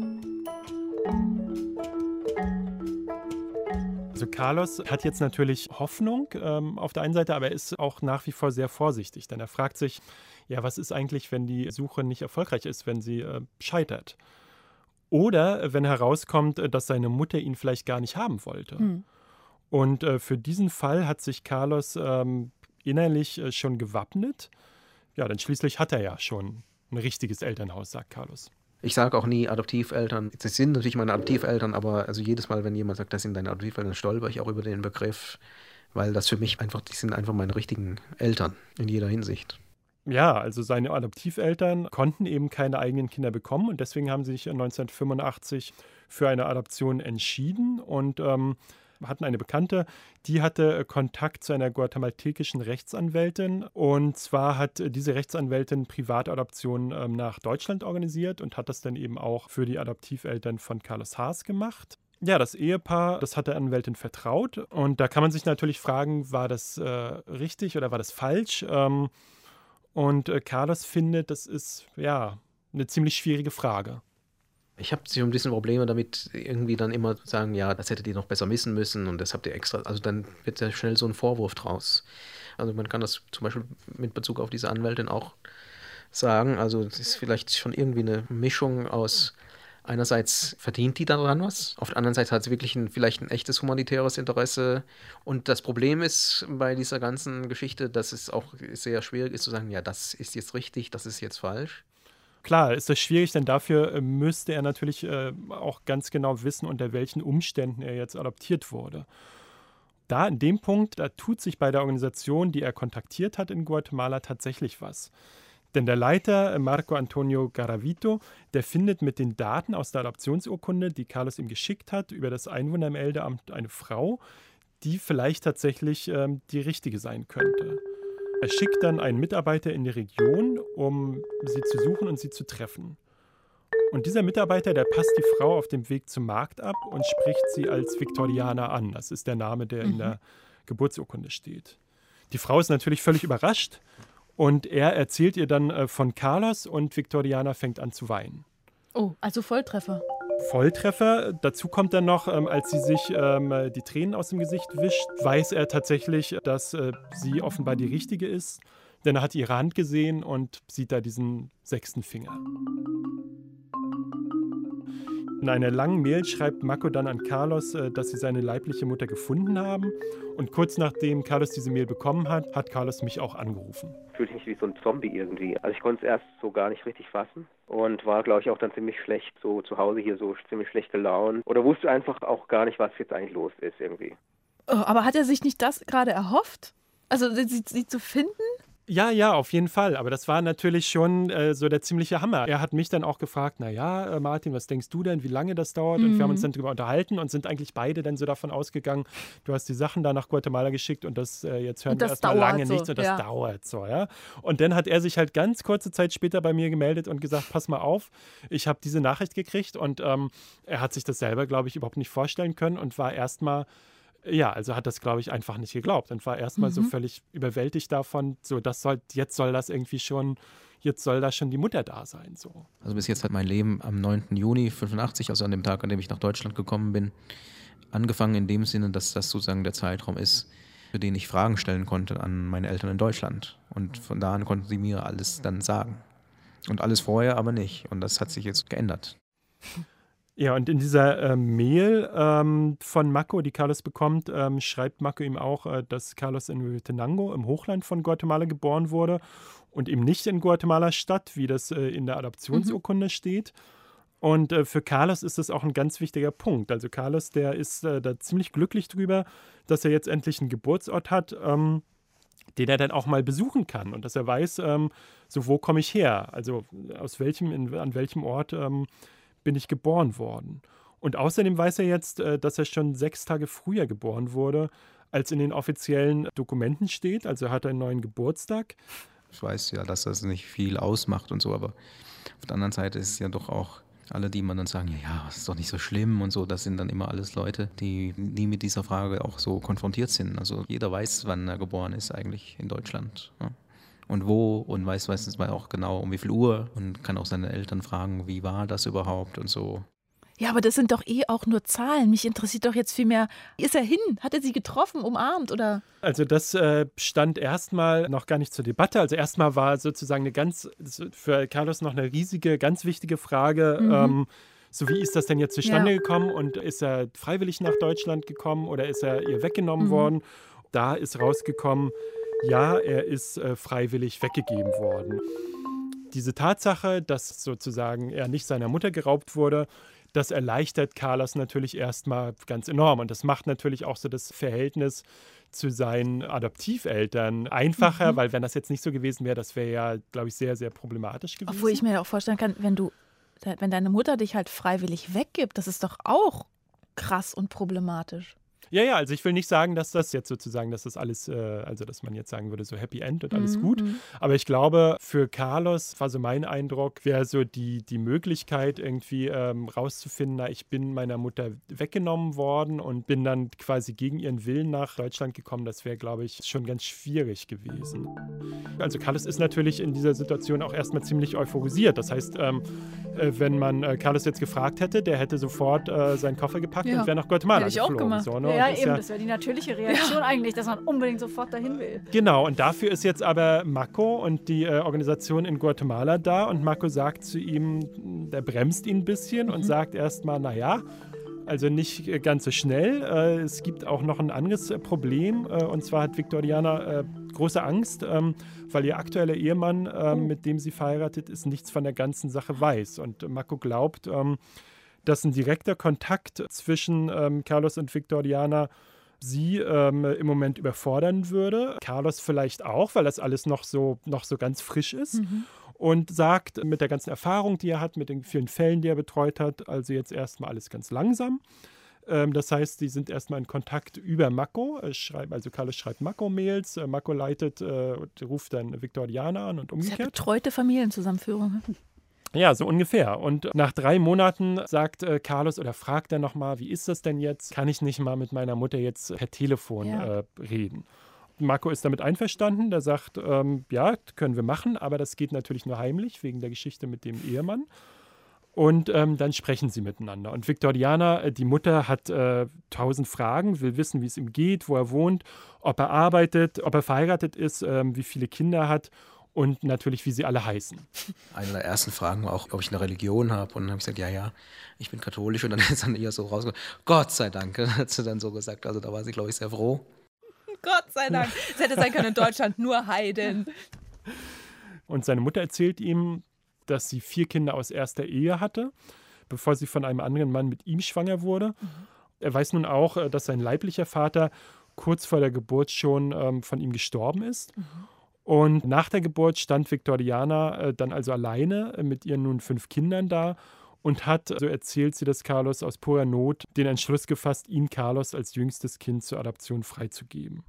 Also Carlos hat jetzt natürlich Hoffnung auf der einen Seite, aber er ist auch nach wie vor sehr vorsichtig, denn er fragt sich, ja, was ist eigentlich, wenn die Suche nicht erfolgreich ist, wenn sie scheitert? Oder wenn herauskommt, dass seine Mutter ihn vielleicht gar nicht haben wollte. Und für diesen Fall hat sich Carlos innerlich schon gewappnet. Ja, denn schließlich hat er ja schon ein richtiges Elternhaus, sagt Carlos. Ich sage auch nie Adoptiveltern. Das sind natürlich meine Adoptiveltern, aber also jedes Mal, wenn jemand sagt, das sind deine Adoptiveltern, stolper ich auch über den Begriff, weil das für mich einfach, die sind einfach meine richtigen Eltern in jeder Hinsicht. Ja, also seine Adoptiveltern konnten eben keine eigenen Kinder bekommen und deswegen haben sie sich 1985 für eine Adoption entschieden und hatten eine Bekannte, die hatte Kontakt zu einer guatemaltekischen Rechtsanwältin und zwar hat diese Rechtsanwältin Privatadoptionen nach Deutschland organisiert und hat das dann eben auch für die Adoptiveltern von Carlos Haas gemacht. Ja, das Ehepaar, das hat der Anwältin vertraut und da kann man sich natürlich fragen, war das richtig oder war das falsch? Und Carlos findet, das ist ja eine ziemlich schwierige Frage. Ich habe so ein bisschen Probleme damit, irgendwie dann immer sagen, ja, das hättet ihr noch besser wissen müssen und das habt ihr extra, also dann wird ja schnell so ein Vorwurf draus. Also man kann das zum Beispiel mit Bezug auf diese Anwältin auch sagen, also es ist vielleicht schon irgendwie eine Mischung aus, einerseits verdient die daran was, auf der anderen Seite hat sie wirklich vielleicht ein echtes humanitäres Interesse und das Problem ist bei dieser ganzen Geschichte, dass es auch sehr schwierig ist zu sagen, ja, das ist jetzt richtig, das ist jetzt falsch. Klar, ist das schwierig, denn dafür müsste er natürlich auch ganz genau wissen, unter welchen Umständen er jetzt adoptiert wurde. Da in dem Punkt, da tut sich bei der Organisation, die er kontaktiert hat in Guatemala, tatsächlich was. Denn der Leiter, Marco Antonio Garavito, der findet mit den Daten aus der Adoptionsurkunde, die Carlos ihm geschickt hat, über das Einwohnermeldeamt eine Frau, die vielleicht tatsächlich die richtige sein könnte. Er schickt dann einen Mitarbeiter in die Region, um sie zu suchen und sie zu treffen. Und dieser Mitarbeiter, der passt die Frau auf dem Weg zum Markt ab und spricht sie als Victoriana an. Das ist der Name, der in der Geburtsurkunde steht. Die Frau ist natürlich völlig überrascht und er erzählt ihr dann von Carlos und Victoriana fängt an zu weinen. Oh, also Volltreffer. Volltreffer. Dazu kommt dann noch, als sie sich die Tränen aus dem Gesicht wischt, weiß er tatsächlich, dass sie offenbar die Richtige ist. Denn er hat ihre Hand gesehen und sieht da diesen 6. Finger. In einer langen Mail schreibt Marco dann an Carlos, dass sie seine leibliche Mutter gefunden haben. Und kurz nachdem Carlos diese Mail bekommen hat, hat Carlos mich auch angerufen. Fühlte mich wie so ein Zombie irgendwie. Also ich konnte es erst so gar nicht richtig fassen und war, glaube ich, auch dann ziemlich schlecht, so zu Hause hier so ziemlich schlecht gelaunt. Oder wusste einfach auch gar nicht, was jetzt eigentlich los ist irgendwie. Oh, aber hat er sich nicht das gerade erhofft? Also sie zu finden? Ja, auf jeden Fall. Aber das war natürlich schon so der ziemliche Hammer. Er hat mich dann auch gefragt, naja, Martin, was denkst du denn, wie lange das dauert? Und wir haben uns dann darüber unterhalten und sind eigentlich beide dann so davon ausgegangen, du hast die Sachen da nach Guatemala geschickt und das jetzt hören wir erstmal lange so, nichts und das dauert so. Ja? Und dann hat er sich halt ganz kurze Zeit später bei mir gemeldet und gesagt, pass mal auf, ich habe diese Nachricht gekriegt und er hat sich das selber, glaube ich, überhaupt nicht vorstellen können und war erstmal Ja, also hat das, glaube ich, einfach nicht geglaubt und war erstmal so völlig überwältigt davon, so jetzt soll da schon die Mutter da sein. So. Also bis jetzt hat mein Leben am 9. Juni 85, also an dem Tag, an dem ich nach Deutschland gekommen bin, angefangen in dem Sinne, dass das sozusagen der Zeitraum ist, für den ich Fragen stellen konnte an meine Eltern in Deutschland. Und von da an konnten sie mir alles dann sagen. Und alles vorher aber nicht. Und das hat sich jetzt geändert. Ja, und in dieser Mail von Mako, die Carlos bekommt, schreibt Mako ihm auch, dass Carlos in Huehuetenango im Hochland von Guatemala geboren wurde und eben nicht in Guatemala-Stadt, wie das in der Adoptionsurkunde steht. Und für Carlos ist das auch ein ganz wichtiger Punkt. Also Carlos, der ist da ziemlich glücklich drüber, dass er jetzt endlich einen Geburtsort hat, den er dann auch mal besuchen kann. Und dass er weiß, so wo komme ich her? Also an welchem Ort bin ich geboren worden. Und außerdem weiß er jetzt, dass er schon 6 Tage früher geboren wurde, als in den offiziellen Dokumenten steht. Also er hat einen neuen Geburtstag. Ich weiß ja, dass das nicht viel ausmacht und so, aber auf der anderen Seite ist es ja doch auch alle, die man dann sagen, ja, das ist doch nicht so schlimm und so, das sind dann immer alles Leute, die nie mit dieser Frage auch so konfrontiert sind. Also jeder weiß, wann er geboren ist eigentlich in Deutschland. Ja. Und wo und weiß meistens mal auch genau um wie viel Uhr und kann auch seine Eltern fragen, wie war das überhaupt und so. Ja, aber das sind doch auch nur Zahlen. Mich interessiert doch jetzt viel mehr, ist er hin? Hat er sie getroffen, umarmt oder? Also das stand erstmal noch gar nicht zur Debatte. Also erstmal war sozusagen für Carlos noch eine riesige, ganz wichtige Frage, so wie ist das denn jetzt zustande gekommen und ist er freiwillig nach Deutschland gekommen oder ist er ihr weggenommen worden? Da ist rausgekommen, ja, er ist freiwillig weggegeben worden. Diese Tatsache, dass sozusagen er nicht seiner Mutter geraubt wurde, das erleichtert Carlos natürlich erstmal ganz enorm. Und das macht natürlich auch so das Verhältnis zu seinen Adoptiveltern einfacher, weil wenn das jetzt nicht so gewesen wäre, das wäre ja, glaube ich, sehr, sehr problematisch gewesen. Obwohl ich mir ja auch vorstellen kann, wenn deine Mutter dich halt freiwillig weggibt, das ist doch auch krass und problematisch. Ja, also ich will nicht sagen, dass das jetzt sozusagen, dass das alles, also dass man jetzt sagen würde, so Happy End und alles gut. Aber ich glaube, für Carlos war so mein Eindruck, wäre so die Möglichkeit irgendwie rauszufinden, ich bin meiner Mutter weggenommen worden und bin dann quasi gegen ihren Willen nach Deutschland gekommen. Das wäre, glaube ich, schon ganz schwierig gewesen. Also Carlos ist natürlich in dieser Situation auch erstmal ziemlich euphorisiert. Das heißt, wenn man Carlos jetzt gefragt hätte, der hätte sofort seinen Koffer gepackt und wäre nach Guatemala geflogen. So, ne? Ja, eben, das wäre die natürliche Reaktion eigentlich, dass man unbedingt sofort dahin will. Genau, und dafür ist jetzt aber Mako und die Organisation in Guatemala da und Mako sagt zu ihm, der bremst ihn ein bisschen und sagt erstmal, also nicht ganz so schnell. Es gibt auch noch ein anderes Problem und zwar hat Victoriana große Angst, weil ihr aktueller Ehemann, mit dem sie verheiratet ist, nichts von der ganzen Sache weiß. Und Mako glaubt, dass ein direkter Kontakt zwischen Carlos und Victoriana sie im Moment überfordern würde. Carlos vielleicht auch, weil das alles noch so ganz frisch ist. Und sagt, mit der ganzen Erfahrung, die er hat, mit den vielen Fällen, die er betreut hat, also jetzt erstmal alles ganz langsam. Das heißt, die sind erstmal in Kontakt über Mako. Also Carlos schreibt Mako-Mails, Mako ruft dann Victoriana an und umgekehrt. Das ist ja betreute Familienzusammenführung. Ja, so ungefähr. Und nach 3 Monaten sagt Carlos oder fragt er nochmal, wie ist das denn jetzt? Kann ich nicht mal mit meiner Mutter jetzt per Telefon reden? Mako ist damit einverstanden. Der sagt, ja, können wir machen, aber das geht natürlich nur heimlich, wegen der Geschichte mit dem Ehemann. Und dann sprechen sie miteinander. Und Victoriana, die Mutter, hat 1000 Fragen, will wissen, wie es ihm geht, wo er wohnt, ob er arbeitet, ob er verheiratet ist, wie viele Kinder er hat. Und natürlich, wie sie alle heißen. Eine der ersten Fragen war auch, ob ich eine Religion habe. Und dann habe ich gesagt, ja, ich bin katholisch. Und dann ist dann eher so rausgekommen, Gott sei Dank, hat sie dann so gesagt. Also da war sie, glaube ich, sehr froh. Gott sei Dank. Es hätte sein können in Deutschland nur Heiden. Und seine Mutter erzählt ihm, dass sie 4 Kinder aus erster Ehe hatte, bevor sie von einem anderen Mann mit ihm schwanger wurde. Er weiß nun auch, dass sein leiblicher Vater kurz vor der Geburt schon von ihm gestorben ist. Und nach der Geburt stand Victoriana dann also alleine mit ihren nun 5 Kindern da und hat, so erzählt sie das Carlos, aus purer Not den Entschluss gefasst, ihn Carlos als jüngstes Kind zur Adoption freizugeben.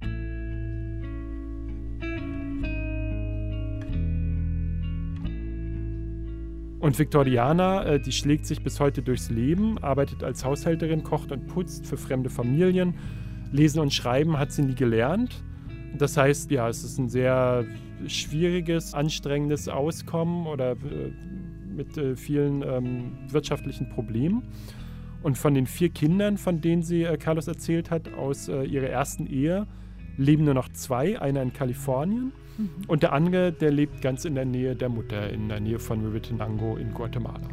Und Victoriana, die schlägt sich bis heute durchs Leben, arbeitet als Haushälterin, kocht und putzt für fremde Familien, Lesen und Schreiben hat sie nie gelernt. Das heißt, ja, es ist ein sehr schwieriges, anstrengendes Auskommen oder mit vielen wirtschaftlichen Problemen. Und von den 4 Kindern, von denen sie Carlos erzählt hat, aus ihrer ersten Ehe, leben nur noch 2, einer in Kalifornien und der andere, der lebt ganz in der Nähe der Mutter, in der Nähe von Huehuetenango in Guatemala.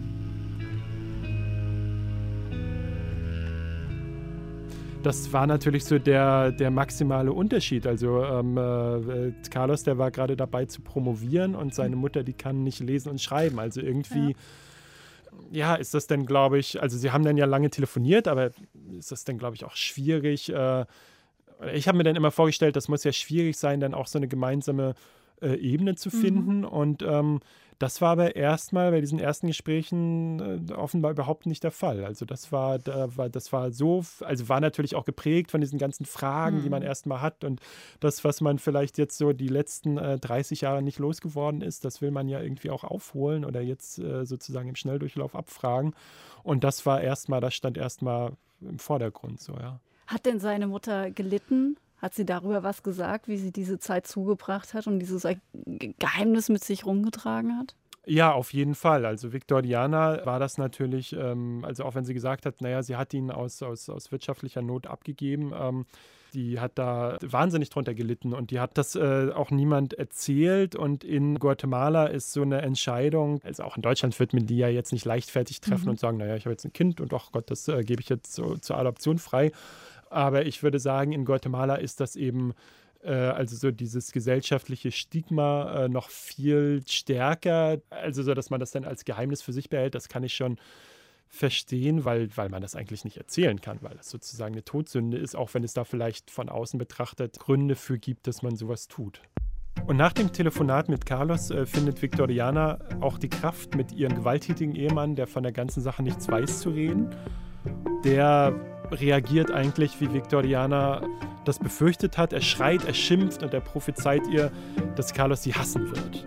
Das war natürlich so der maximale Unterschied. Also Carlos, der war gerade dabei zu promovieren und seine Mutter, die kann nicht lesen und schreiben. Also irgendwie, ja, ist das denn, glaube ich, also sie haben dann ja lange telefoniert, aber ist das denn, glaube ich, auch schwierig? Ich habe mir dann immer vorgestellt, das muss ja schwierig sein, dann auch so eine gemeinsame Ebene zu finden. Und das war aber erstmal bei diesen ersten Gesprächen offenbar überhaupt nicht der Fall. Also das war so, also war natürlich auch geprägt von diesen ganzen Fragen, die man erstmal hat. Und das, was man vielleicht jetzt so die letzten 30 Jahre nicht losgeworden ist, das will man ja irgendwie auch aufholen oder jetzt sozusagen im Schnelldurchlauf abfragen. Und das stand erstmal im Vordergrund so, ja. Hat denn seine Mutter gelitten? Hat sie darüber was gesagt, wie sie diese Zeit zugebracht hat und dieses Geheimnis mit sich rumgetragen hat? Ja, auf jeden Fall. Also Victor Diana war das natürlich, also auch wenn sie gesagt hat, naja, sie hat ihn aus wirtschaftlicher Not abgegeben, die hat da wahnsinnig drunter gelitten und die hat das auch niemand erzählt. Und in Guatemala ist so eine Entscheidung, also auch in Deutschland wird man die ja jetzt nicht leichtfertig treffen und sagen, naja, ich habe jetzt ein Kind und ach Gott, das gebe ich jetzt so zur Adoption frei. Aber ich würde sagen, in Guatemala ist das eben, also so dieses gesellschaftliche Stigma noch viel stärker, also so, dass man das dann als Geheimnis für sich behält, das kann ich schon verstehen, weil man das eigentlich nicht erzählen kann, weil das sozusagen eine Todsünde ist, auch wenn es da vielleicht von außen betrachtet Gründe für gibt, dass man sowas tut. Und nach dem Telefonat mit Carlos findet Victor Diana auch die Kraft, mit ihrem gewalttätigen Ehemann, der von der ganzen Sache nichts weiß, zu reden. Der reagiert eigentlich, wie Victor Diana das befürchtet hat. Er schreit, er schimpft und er prophezeit ihr, dass Carlos sie hassen wird.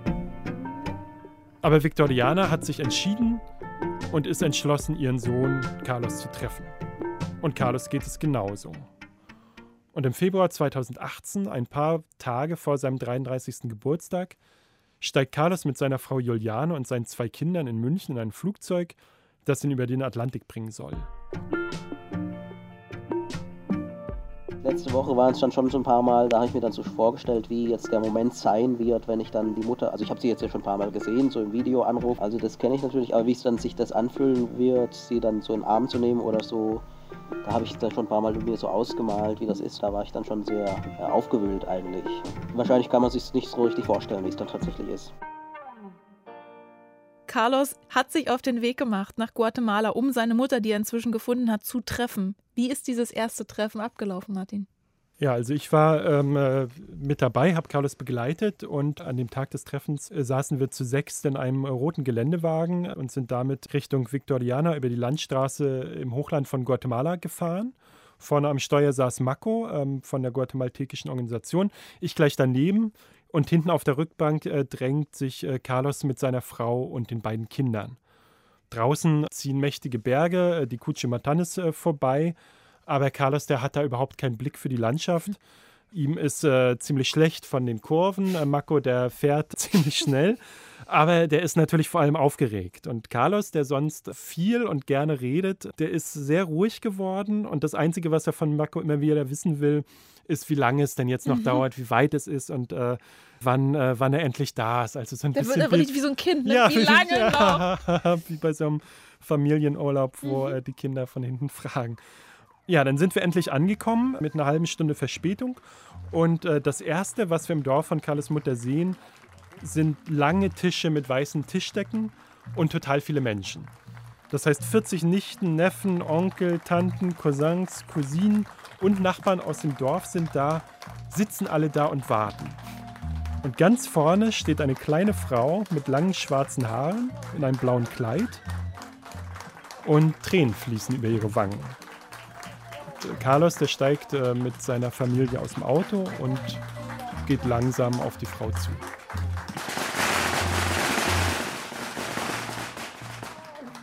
Aber Victor Diana hat sich entschieden und ist entschlossen, ihren Sohn Carlos zu treffen. Und Carlos geht es genauso. Und im Februar 2018, ein paar Tage vor seinem 33. Geburtstag, steigt Carlos mit seiner Frau Juliane und seinen 2 Kindern in München in ein Flugzeug, das ihn über den Atlantik bringen soll. Letzte Woche waren es dann schon so ein paar Mal, da habe ich mir dann so vorgestellt, wie jetzt der Moment sein wird, wenn ich dann die Mutter, also ich habe sie jetzt ja schon ein paar Mal gesehen, so im Videoanruf, also das kenne ich natürlich, aber wie es dann sich das anfühlen wird, sie dann so in den Arm zu nehmen oder so, da habe ich dann schon ein paar Mal mir so ausgemalt, wie das ist, da war ich dann schon sehr aufgewühlt eigentlich. Wahrscheinlich kann man sich nicht so richtig vorstellen, wie es dann tatsächlich ist. Carlos hat sich auf den Weg gemacht nach Guatemala, um seine Mutter, die er inzwischen gefunden hat, zu treffen. Wie ist dieses erste Treffen abgelaufen, Martin? Ja, also ich war mit dabei, habe Carlos begleitet und an dem Tag des Treffens saßen wir zu 6 in einem roten Geländewagen und sind damit Richtung Victor Diana über die Landstraße im Hochland von Guatemala gefahren. Vorne am Steuer saß Mako von der guatemaltekischen Organisation, ich gleich daneben. Und hinten auf der Rückbank drängt sich Carlos mit seiner Frau und den beiden Kindern. Draußen ziehen mächtige Berge, die Cuchumatanes vorbei. Aber Carlos, der hat da überhaupt keinen Blick für die Landschaft. Ihm ist ziemlich schlecht von den Kurven. Mako, der fährt ziemlich schnell. Aber der ist natürlich vor allem aufgeregt. Und Carlos, der sonst viel und gerne redet, der ist sehr ruhig geworden. Und das Einzige, was er von Mako immer wieder wissen will, ist, wie lange es denn jetzt noch dauert, wie weit es ist und wann er endlich da ist. Also so ein bisschen wird richtig wie so ein Kind, ne? Ja, wie lange noch? Wie bei so einem Familienurlaub, wo die Kinder von hinten fragen. Ja, dann sind wir endlich angekommen mit einer halben Stunde Verspätung. Und das Erste, was wir im Dorf von Carlos Mutter sehen, sind lange Tische mit weißen Tischdecken und total viele Menschen. Das heißt 40 Nichten, Neffen, Onkel, Tanten, Cousins, Cousinen und Nachbarn aus dem Dorf sind da, sitzen alle da und warten. Und ganz vorne steht eine kleine Frau mit langen schwarzen Haaren in einem blauen Kleid und Tränen fließen über ihre Wangen. Carlos, der steigt mit seiner Familie aus dem Auto und geht langsam auf die Frau zu.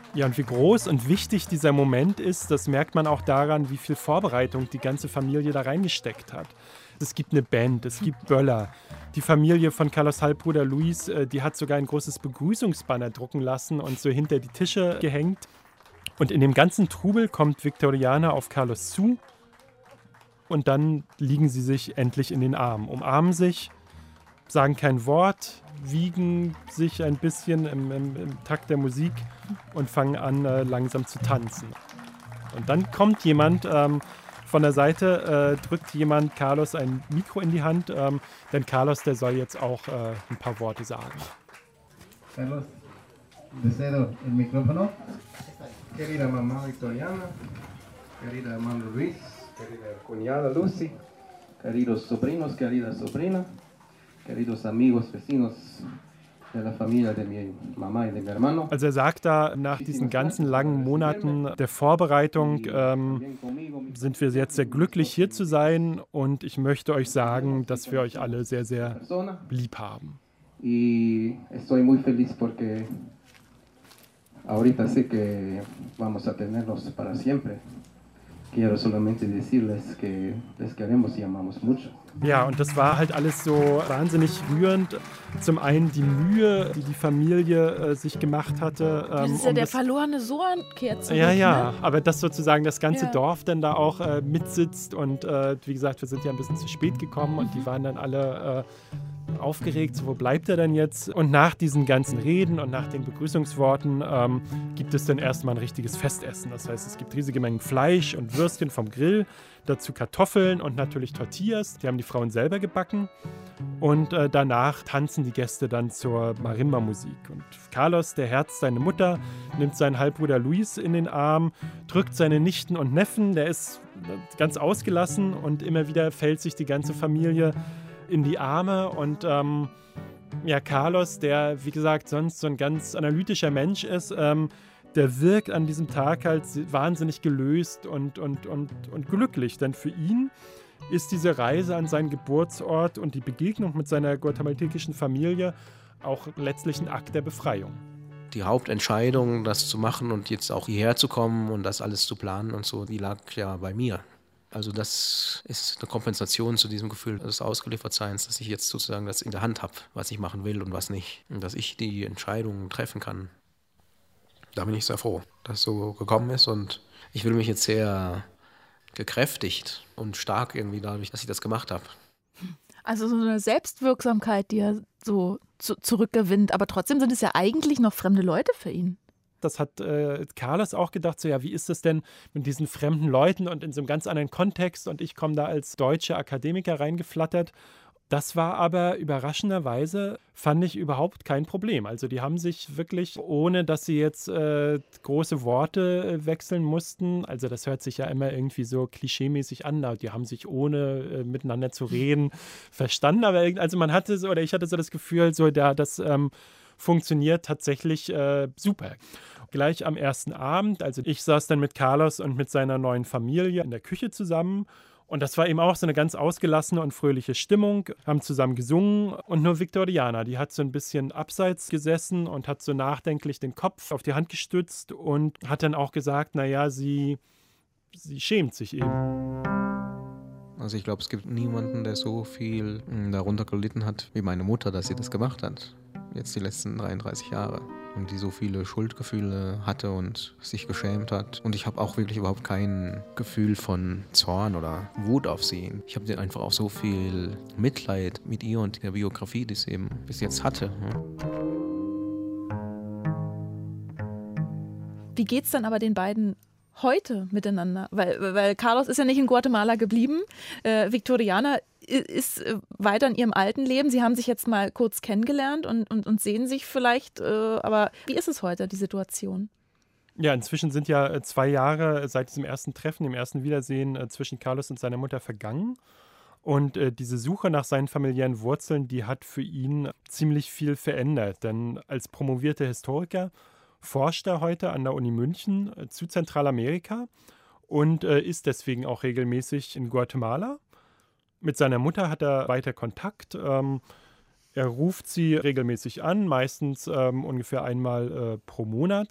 Ja, und wie groß und wichtig dieser Moment ist, das merkt man auch daran, wie viel Vorbereitung die ganze Familie da reingesteckt hat. Es gibt eine Band, es gibt Böller. Die Familie von Carlos' Halbbruder Luis, die hat sogar ein großes Begrüßungsbanner drucken lassen und so hinter die Tische gehängt. Und in dem ganzen Trubel kommt Victoriana auf Carlos zu und dann liegen sie sich endlich in den Armen, umarmen sich, sagen kein Wort, wiegen sich ein bisschen im Takt der Musik und fangen an, langsam zu tanzen. Und dann kommt jemand von der Seite, drückt jemand Carlos ein Mikro in die Hand, denn Carlos, der soll jetzt auch ein paar Worte sagen. Carlos, te cedo el micrófono. Querida mamá Victoriana, querida hermano Luis, querida cuñada Lucy, queridos sobrinos, querida sobrina, queridos amigos, vecinos de la familia de mi mamá y de mi hermano. Also er sagt da, nach diesen ganzen langen Monaten der Vorbereitung sind wir jetzt sehr glücklich, hier zu sein und ich möchte euch sagen, dass wir euch alle sehr, sehr lieb haben. Y estoy muy feliz porque ahorita sé que vamos a tenerlos para siempre. Quiero solamente decirles que les queremos y amamos mucho. Ja, und das war halt alles so wahnsinnig rührend. Zum einen die Mühe, die die Familie sich gemacht hatte. Das ist ja der verlorene Sohn kehrt zurück. Ja, ne? aber dass sozusagen das ganze Dorf dann da auch mitsitzt und wie gesagt, wir sind ja ein bisschen zu spät gekommen und die waren dann alle aufgeregt, so, wo bleibt er denn jetzt? Und nach diesen ganzen Reden und nach den Begrüßungsworten gibt es dann erstmal ein richtiges Festessen. Das heißt, es gibt riesige Mengen Fleisch und Würstchen vom Grill, dazu Kartoffeln und natürlich Tortillas. Die haben die Frauen selber gebacken. Und danach tanzen die Gäste dann zur Marimba-Musik. Und Carlos, der herzt seine Mutter, nimmt seinen Halbbruder Luis in den Arm, drückt seine Nichten und Neffen. Der ist ganz ausgelassen und immer wieder fällt sich die ganze Familie in die Arme und Carlos, der wie gesagt sonst so ein ganz analytischer Mensch ist, der wirkt an diesem Tag halt wahnsinnig gelöst und glücklich, denn für ihn ist diese Reise an seinen Geburtsort und die Begegnung mit seiner guatemaltekischen Familie auch letztlich ein Akt der Befreiung. Die Hauptentscheidung, das zu machen und jetzt auch hierher zu kommen und das alles zu planen und so, die lag ja bei mir. Also das ist eine Kompensation zu diesem Gefühl des Ausgeliefertseins, dass ich jetzt sozusagen das in der Hand habe, was ich machen will und was nicht. Und dass ich die Entscheidungen treffen kann. Da bin ich sehr froh, dass es so gekommen ist. Und ich fühle mich jetzt sehr gekräftigt und stark irgendwie dadurch, dass ich das gemacht habe. Also so eine Selbstwirksamkeit, die er so zurückgewinnt. Aber trotzdem sind es ja eigentlich noch fremde Leute für ihn. Das hat Carlos auch gedacht, so ja, wie ist es denn mit diesen fremden Leuten und in so einem ganz anderen Kontext und ich komme da als deutscher Akademiker reingeflattert. Das war aber überraschenderweise, fand ich, überhaupt kein Problem. Also die haben sich wirklich, ohne dass sie jetzt große Worte wechseln mussten, also das hört sich ja immer irgendwie so klischeemäßig an, die haben sich ohne miteinander zu reden verstanden, aber also man hatte so, oder ich hatte so das Gefühl, so das funktioniert tatsächlich super. Gleich am ersten Abend, also ich saß dann mit Carlos und mit seiner neuen Familie in der Küche zusammen und das war eben auch so eine ganz ausgelassene und fröhliche Stimmung, haben zusammen gesungen und nur Victoriana, die hat so ein bisschen abseits gesessen und hat so nachdenklich den Kopf auf die Hand gestützt und hat dann auch gesagt, naja, sie schämt sich eben. Also ich glaube, es gibt niemanden, der so viel darunter gelitten hat wie meine Mutter, dass sie das gemacht hat. Jetzt die letzten 33 Jahre. Und die so viele Schuldgefühle hatte und sich geschämt hat. Und ich habe auch wirklich überhaupt kein Gefühl von Zorn oder Wut auf sie. Ich habe einfach auch so viel Mitleid mit ihr und der Biografie, die sie eben bis jetzt hatte. Wie geht's dann aber den beiden heute miteinander? Weil Carlos ist ja nicht in Guatemala geblieben. Victoriana ist weiter in ihrem alten Leben. Sie haben sich jetzt mal kurz kennengelernt und sehen sich vielleicht. Aber wie ist es heute, die Situation? Ja, inzwischen sind ja 2 Jahre seit diesem ersten Treffen, dem ersten Wiedersehen zwischen Carlos und seiner Mutter vergangen. Und diese Suche nach seinen familiären Wurzeln, die hat für ihn ziemlich viel verändert. Denn als promovierter Historiker forscht er heute an der Uni München zu Zentralamerika und ist deswegen auch regelmäßig in Guatemala. Mit seiner Mutter hat er weiter Kontakt. Er ruft sie regelmäßig an, meistens ungefähr einmal pro Monat.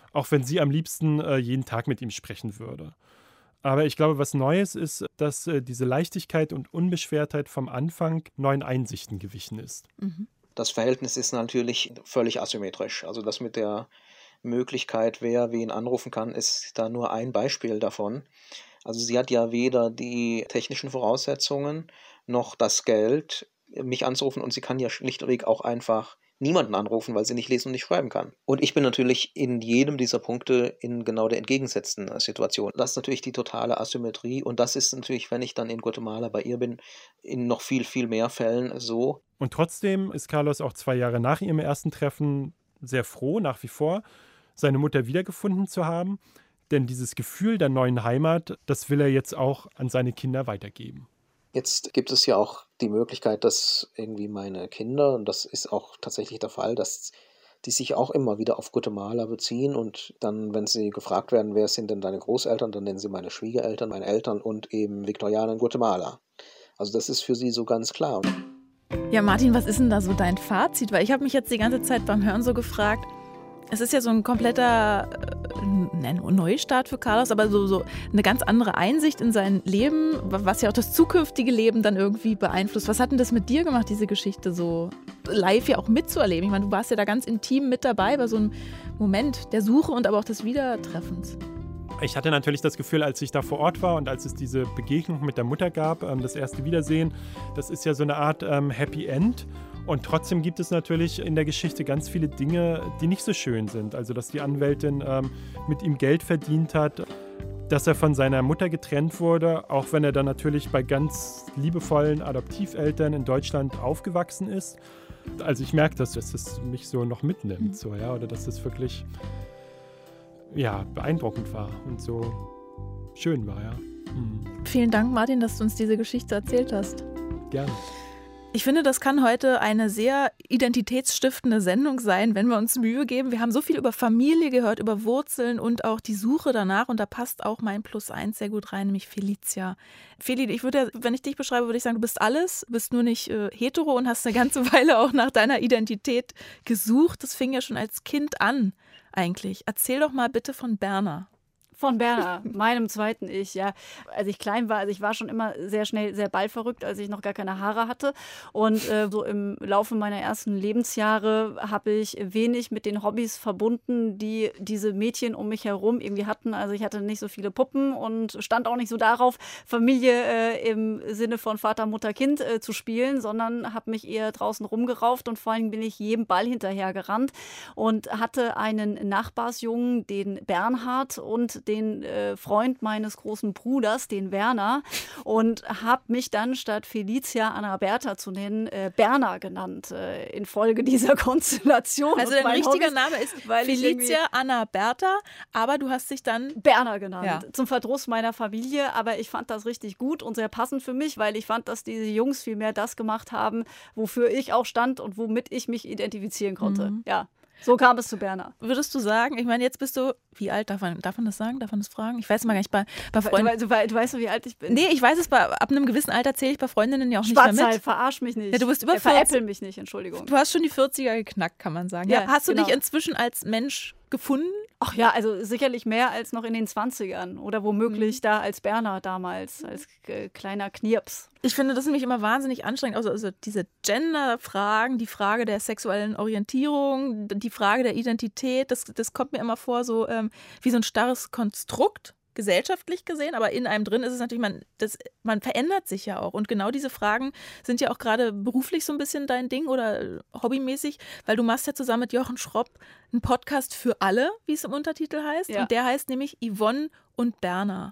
auch wenn sie am liebsten jeden Tag mit ihm sprechen würde. Aber ich glaube, was Neues ist, dass diese Leichtigkeit und Unbeschwertheit vom Anfang neuen Einsichten gewichen ist. Das Verhältnis ist natürlich völlig asymmetrisch. Also das mit der Möglichkeit, wer wen anrufen kann, ist da nur ein Beispiel davon. Also sie hat ja weder die technischen Voraussetzungen noch das Geld, mich anzurufen, und sie kann ja schlichtweg auch einfach niemanden anrufen, weil sie nicht lesen und nicht schreiben kann. Und ich bin natürlich in jedem dieser Punkte in genau der entgegengesetzten Situation. Das ist natürlich die totale Asymmetrie, und das ist natürlich, wenn ich dann in Guatemala bei ihr bin, in noch viel, viel mehr Fällen so. Und trotzdem ist Carlos auch 2 Jahre nach ihrem ersten Treffen sehr froh, nach wie vor, seine Mutter wiedergefunden zu haben. Denn dieses Gefühl der neuen Heimat, das will er jetzt auch an seine Kinder weitergeben. Jetzt gibt es ja auch die Möglichkeit, dass irgendwie meine Kinder, und das ist auch tatsächlich der Fall, dass die sich auch immer wieder auf Guatemala beziehen, und dann, wenn sie gefragt werden, wer sind denn deine Großeltern, dann nennen sie meine Schwiegereltern, meine Eltern und eben Victoriana in Guatemala. Also das ist für sie so ganz klar. Ja, Martin, was ist denn da so dein Fazit? Weil ich habe mich jetzt die ganze Zeit beim Hören so gefragt, es ist ja so ein kompletter Neustart für Carlos, aber so eine ganz andere Einsicht in sein Leben, was ja auch das zukünftige Leben dann irgendwie beeinflusst. Was hat denn das mit dir gemacht, diese Geschichte so live ja auch mitzuerleben? Ich meine, du warst ja da ganz intim mit dabei bei so einem Moment der Suche und aber auch des Wiedertreffens. Ich hatte natürlich das Gefühl, als ich da vor Ort war und als es diese Begegnung mit der Mutter gab, das erste Wiedersehen, das ist ja so eine Art Happy End. Und trotzdem gibt es natürlich in der Geschichte ganz viele Dinge, die nicht so schön sind. Also, dass die Anwältin mit ihm Geld verdient hat, dass er von seiner Mutter getrennt wurde, auch wenn er dann natürlich bei ganz liebevollen Adoptiveltern in Deutschland aufgewachsen ist. Also ich merke, dass es mich so noch mitnimmt, so, ja, oder dass es wirklich beeindruckend war und so schön war, ja. Vielen Dank, Martin, dass du uns diese Geschichte erzählt hast. Gerne. Ich finde, das kann heute eine sehr identitätsstiftende Sendung sein, wenn wir uns Mühe geben. Wir haben so viel über Familie gehört, über Wurzeln und auch die Suche danach. Und da passt auch mein +1 sehr gut rein, nämlich Felicia. Feli, wenn ich dich beschreibe, würde ich sagen, du bist alles, bist nur nicht hetero und hast eine ganze Weile auch nach deiner Identität gesucht. Das fing ja schon als Kind an eigentlich. Erzähl doch mal bitte von Berna. Von Berna, meinem zweiten Ich, ja. Als ich klein war, ich war schon immer sehr schnell sehr ballverrückt, als ich noch gar keine Haare hatte. Und so im Laufe meiner ersten Lebensjahre habe ich wenig mit den Hobbys verbunden, die diese Mädchen um mich herum irgendwie hatten. Also ich hatte nicht so viele Puppen und stand auch nicht so darauf, Familie im Sinne von Vater, Mutter, Kind zu spielen, sondern habe mich eher draußen rumgerauft, und vor allem bin ich jedem Ball hinterhergerannt und hatte einen Nachbarsjungen, den Bernhard, und den Freund meines großen Bruders, den Werner, und habe mich dann statt Felicia Annaberta zu nennen, Berna genannt, infolge dieser Konstellation. Also dein richtiger Name ist Felicia Annaberta, aber du hast dich dann Berna genannt, zum Verdruss meiner Familie, aber ich fand das richtig gut und sehr passend für mich, weil ich fand, dass diese Jungs viel mehr das gemacht haben, wofür ich auch stand und womit ich mich identifizieren konnte. Ja. So kam es zu Berna. Würdest du sagen, ich meine, jetzt bist du, wie alt, darf man das sagen, darf man das fragen? Ich weiß mal gar nicht, bei Freunden. Du weißt doch, wie alt ich bin. Nee, ich weiß es, ab einem gewissen Alter zähle ich bei Freundinnen ja auch nicht mehr mit. Verarsch mich nicht. Ja, du bist über 40. Veräppel mich nicht, Entschuldigung. Du hast schon die 40er geknackt, kann man sagen. Ja, hast du dich inzwischen als Mensch gefunden? Ach ja, also sicherlich mehr als noch in den 20ern oder womöglich da als Berna damals, als kleiner Knirps. Ich finde das nämlich immer wahnsinnig anstrengend. Also diese Gender-Fragen, die Frage der sexuellen Orientierung, die Frage der Identität, das kommt mir immer vor so wie so ein starres Konstrukt, gesellschaftlich gesehen, aber in einem drin ist es natürlich, man verändert sich ja auch. Und genau diese Fragen sind ja auch gerade beruflich so ein bisschen dein Ding oder hobbymäßig, weil du machst ja zusammen mit Jochen Schropp einen Podcast für alle, wie es im Untertitel heißt. Ja. Und der heißt nämlich Yvonne und Berna.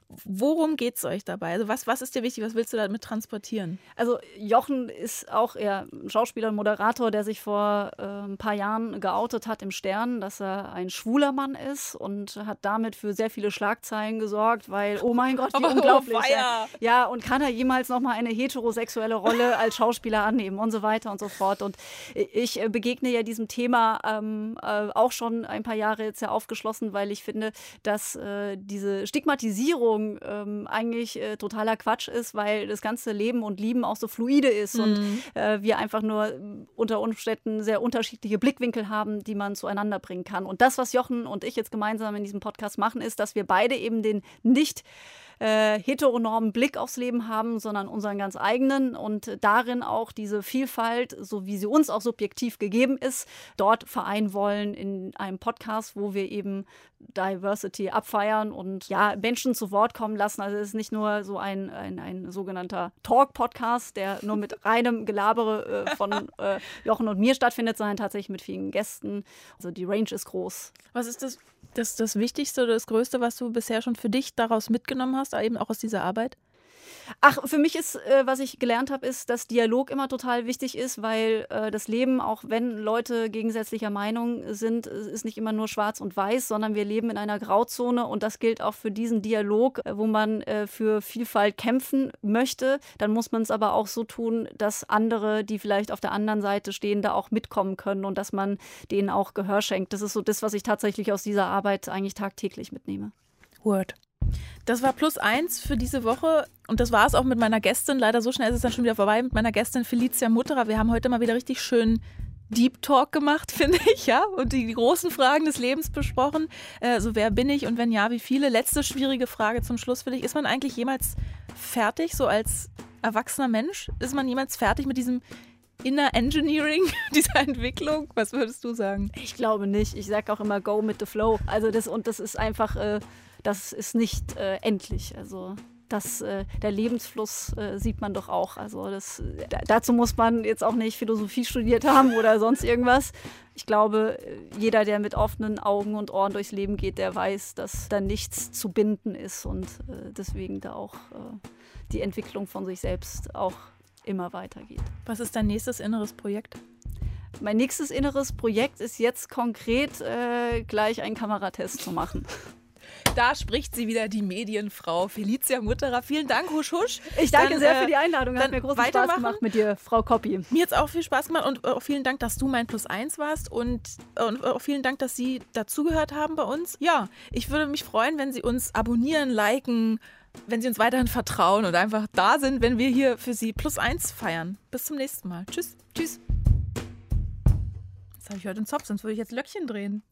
Worum geht es euch dabei? Also was ist dir wichtig? Was willst du damit transportieren? Also Jochen ist auch eher ein Schauspieler, ein Moderator, der sich vor ein paar Jahren geoutet hat im Stern, dass er ein schwuler Mann ist und hat damit für sehr viele Schlagzeilen gesorgt, weil, oh mein Gott, wie unglaublich. Ja, und kann er jemals nochmal eine heterosexuelle Rolle als Schauspieler annehmen und so weiter und so fort. Und ich begegne ja diesem Thema auch schon ein paar Jahre jetzt sehr aufgeschlossen, weil ich finde, dass diese Stigmatisierung Polarisierung eigentlich totaler Quatsch ist, weil das ganze Leben und Lieben auch so fluide ist und wir einfach nur unter Umständen sehr unterschiedliche Blickwinkel haben, die man zueinander bringen kann. Und das, was Jochen und ich jetzt gemeinsam in diesem Podcast machen, ist, dass wir beide eben den nicht heteronormen Blick aufs Leben haben, sondern unseren ganz eigenen und darin auch diese Vielfalt, so wie sie uns auch subjektiv gegeben ist, dort vereinen wollen in einem Podcast, wo wir eben Diversity abfeiern und ja, Menschen zu Wort kommen lassen. Also es ist nicht nur so ein sogenannter Talk-Podcast, der nur mit reinem Gelabere von Jochen und mir stattfindet, sondern tatsächlich mit vielen Gästen. Also die Range ist groß. Was ist das Wichtigste oder das Größte, was du bisher schon für dich daraus mitgenommen hast, eben auch aus dieser Arbeit? Ach, für mich ist, was ich gelernt habe, ist, dass Dialog immer total wichtig ist, weil das Leben, auch wenn Leute gegensätzlicher Meinung sind, ist nicht immer nur schwarz und weiß, sondern wir leben in einer Grauzone und das gilt auch für diesen Dialog, wo man für Vielfalt kämpfen möchte. Dann muss man es aber auch so tun, dass andere, die vielleicht auf der anderen Seite stehen, da auch mitkommen können und dass man denen auch Gehör schenkt. Das ist so das, was ich tatsächlich aus dieser Arbeit eigentlich tagtäglich mitnehme. Word. Das war +1 für diese Woche und das war es auch mit meiner Gästin. Leider so schnell ist es dann schon wieder vorbei mit meiner Gästin Felicia Mutterer. Wir haben heute mal wieder richtig schön Deep Talk gemacht, finde ich, ja, und die großen Fragen des Lebens besprochen. So, wer bin ich und wenn ja, wie viele? Letzte schwierige Frage zum Schluss für dich. Ist man eigentlich jemals fertig, so als erwachsener Mensch? Ist man jemals fertig mit diesem Inner Engineering, dieser Entwicklung? Was würdest du sagen? Ich glaube nicht. Ich sage auch immer, go with the flow. Also das ist einfach... Das ist nicht endlich. Also der Lebensfluss sieht man doch auch. Also dazu muss man jetzt auch nicht Philosophie studiert haben oder sonst irgendwas. Ich glaube, jeder, der mit offenen Augen und Ohren durchs Leben geht, der weiß, dass da nichts zu binden ist und deswegen da auch die Entwicklung von sich selbst auch immer weitergeht. Was ist dein nächstes inneres Projekt? Mein nächstes inneres Projekt ist jetzt konkret gleich einen Kameratest zu machen. Da spricht sie wieder, die Medienfrau Felicia Mutterer. Vielen Dank, Husch Husch. Ich danke sehr für die Einladung. Hat mir großen Spaß gemacht mit dir, Frau Koppi. Mir hat es auch viel Spaß gemacht und auch vielen Dank, dass du mein +1 warst und auch vielen Dank, dass Sie dazugehört haben bei uns. Ja, ich würde mich freuen, wenn Sie uns abonnieren, liken, wenn Sie uns weiterhin vertrauen und einfach da sind, wenn wir hier für Sie +1 feiern. Bis zum nächsten Mal. Tschüss. Tschüss. Jetzt habe ich heute einen Zopf, sonst würde ich jetzt Löckchen drehen.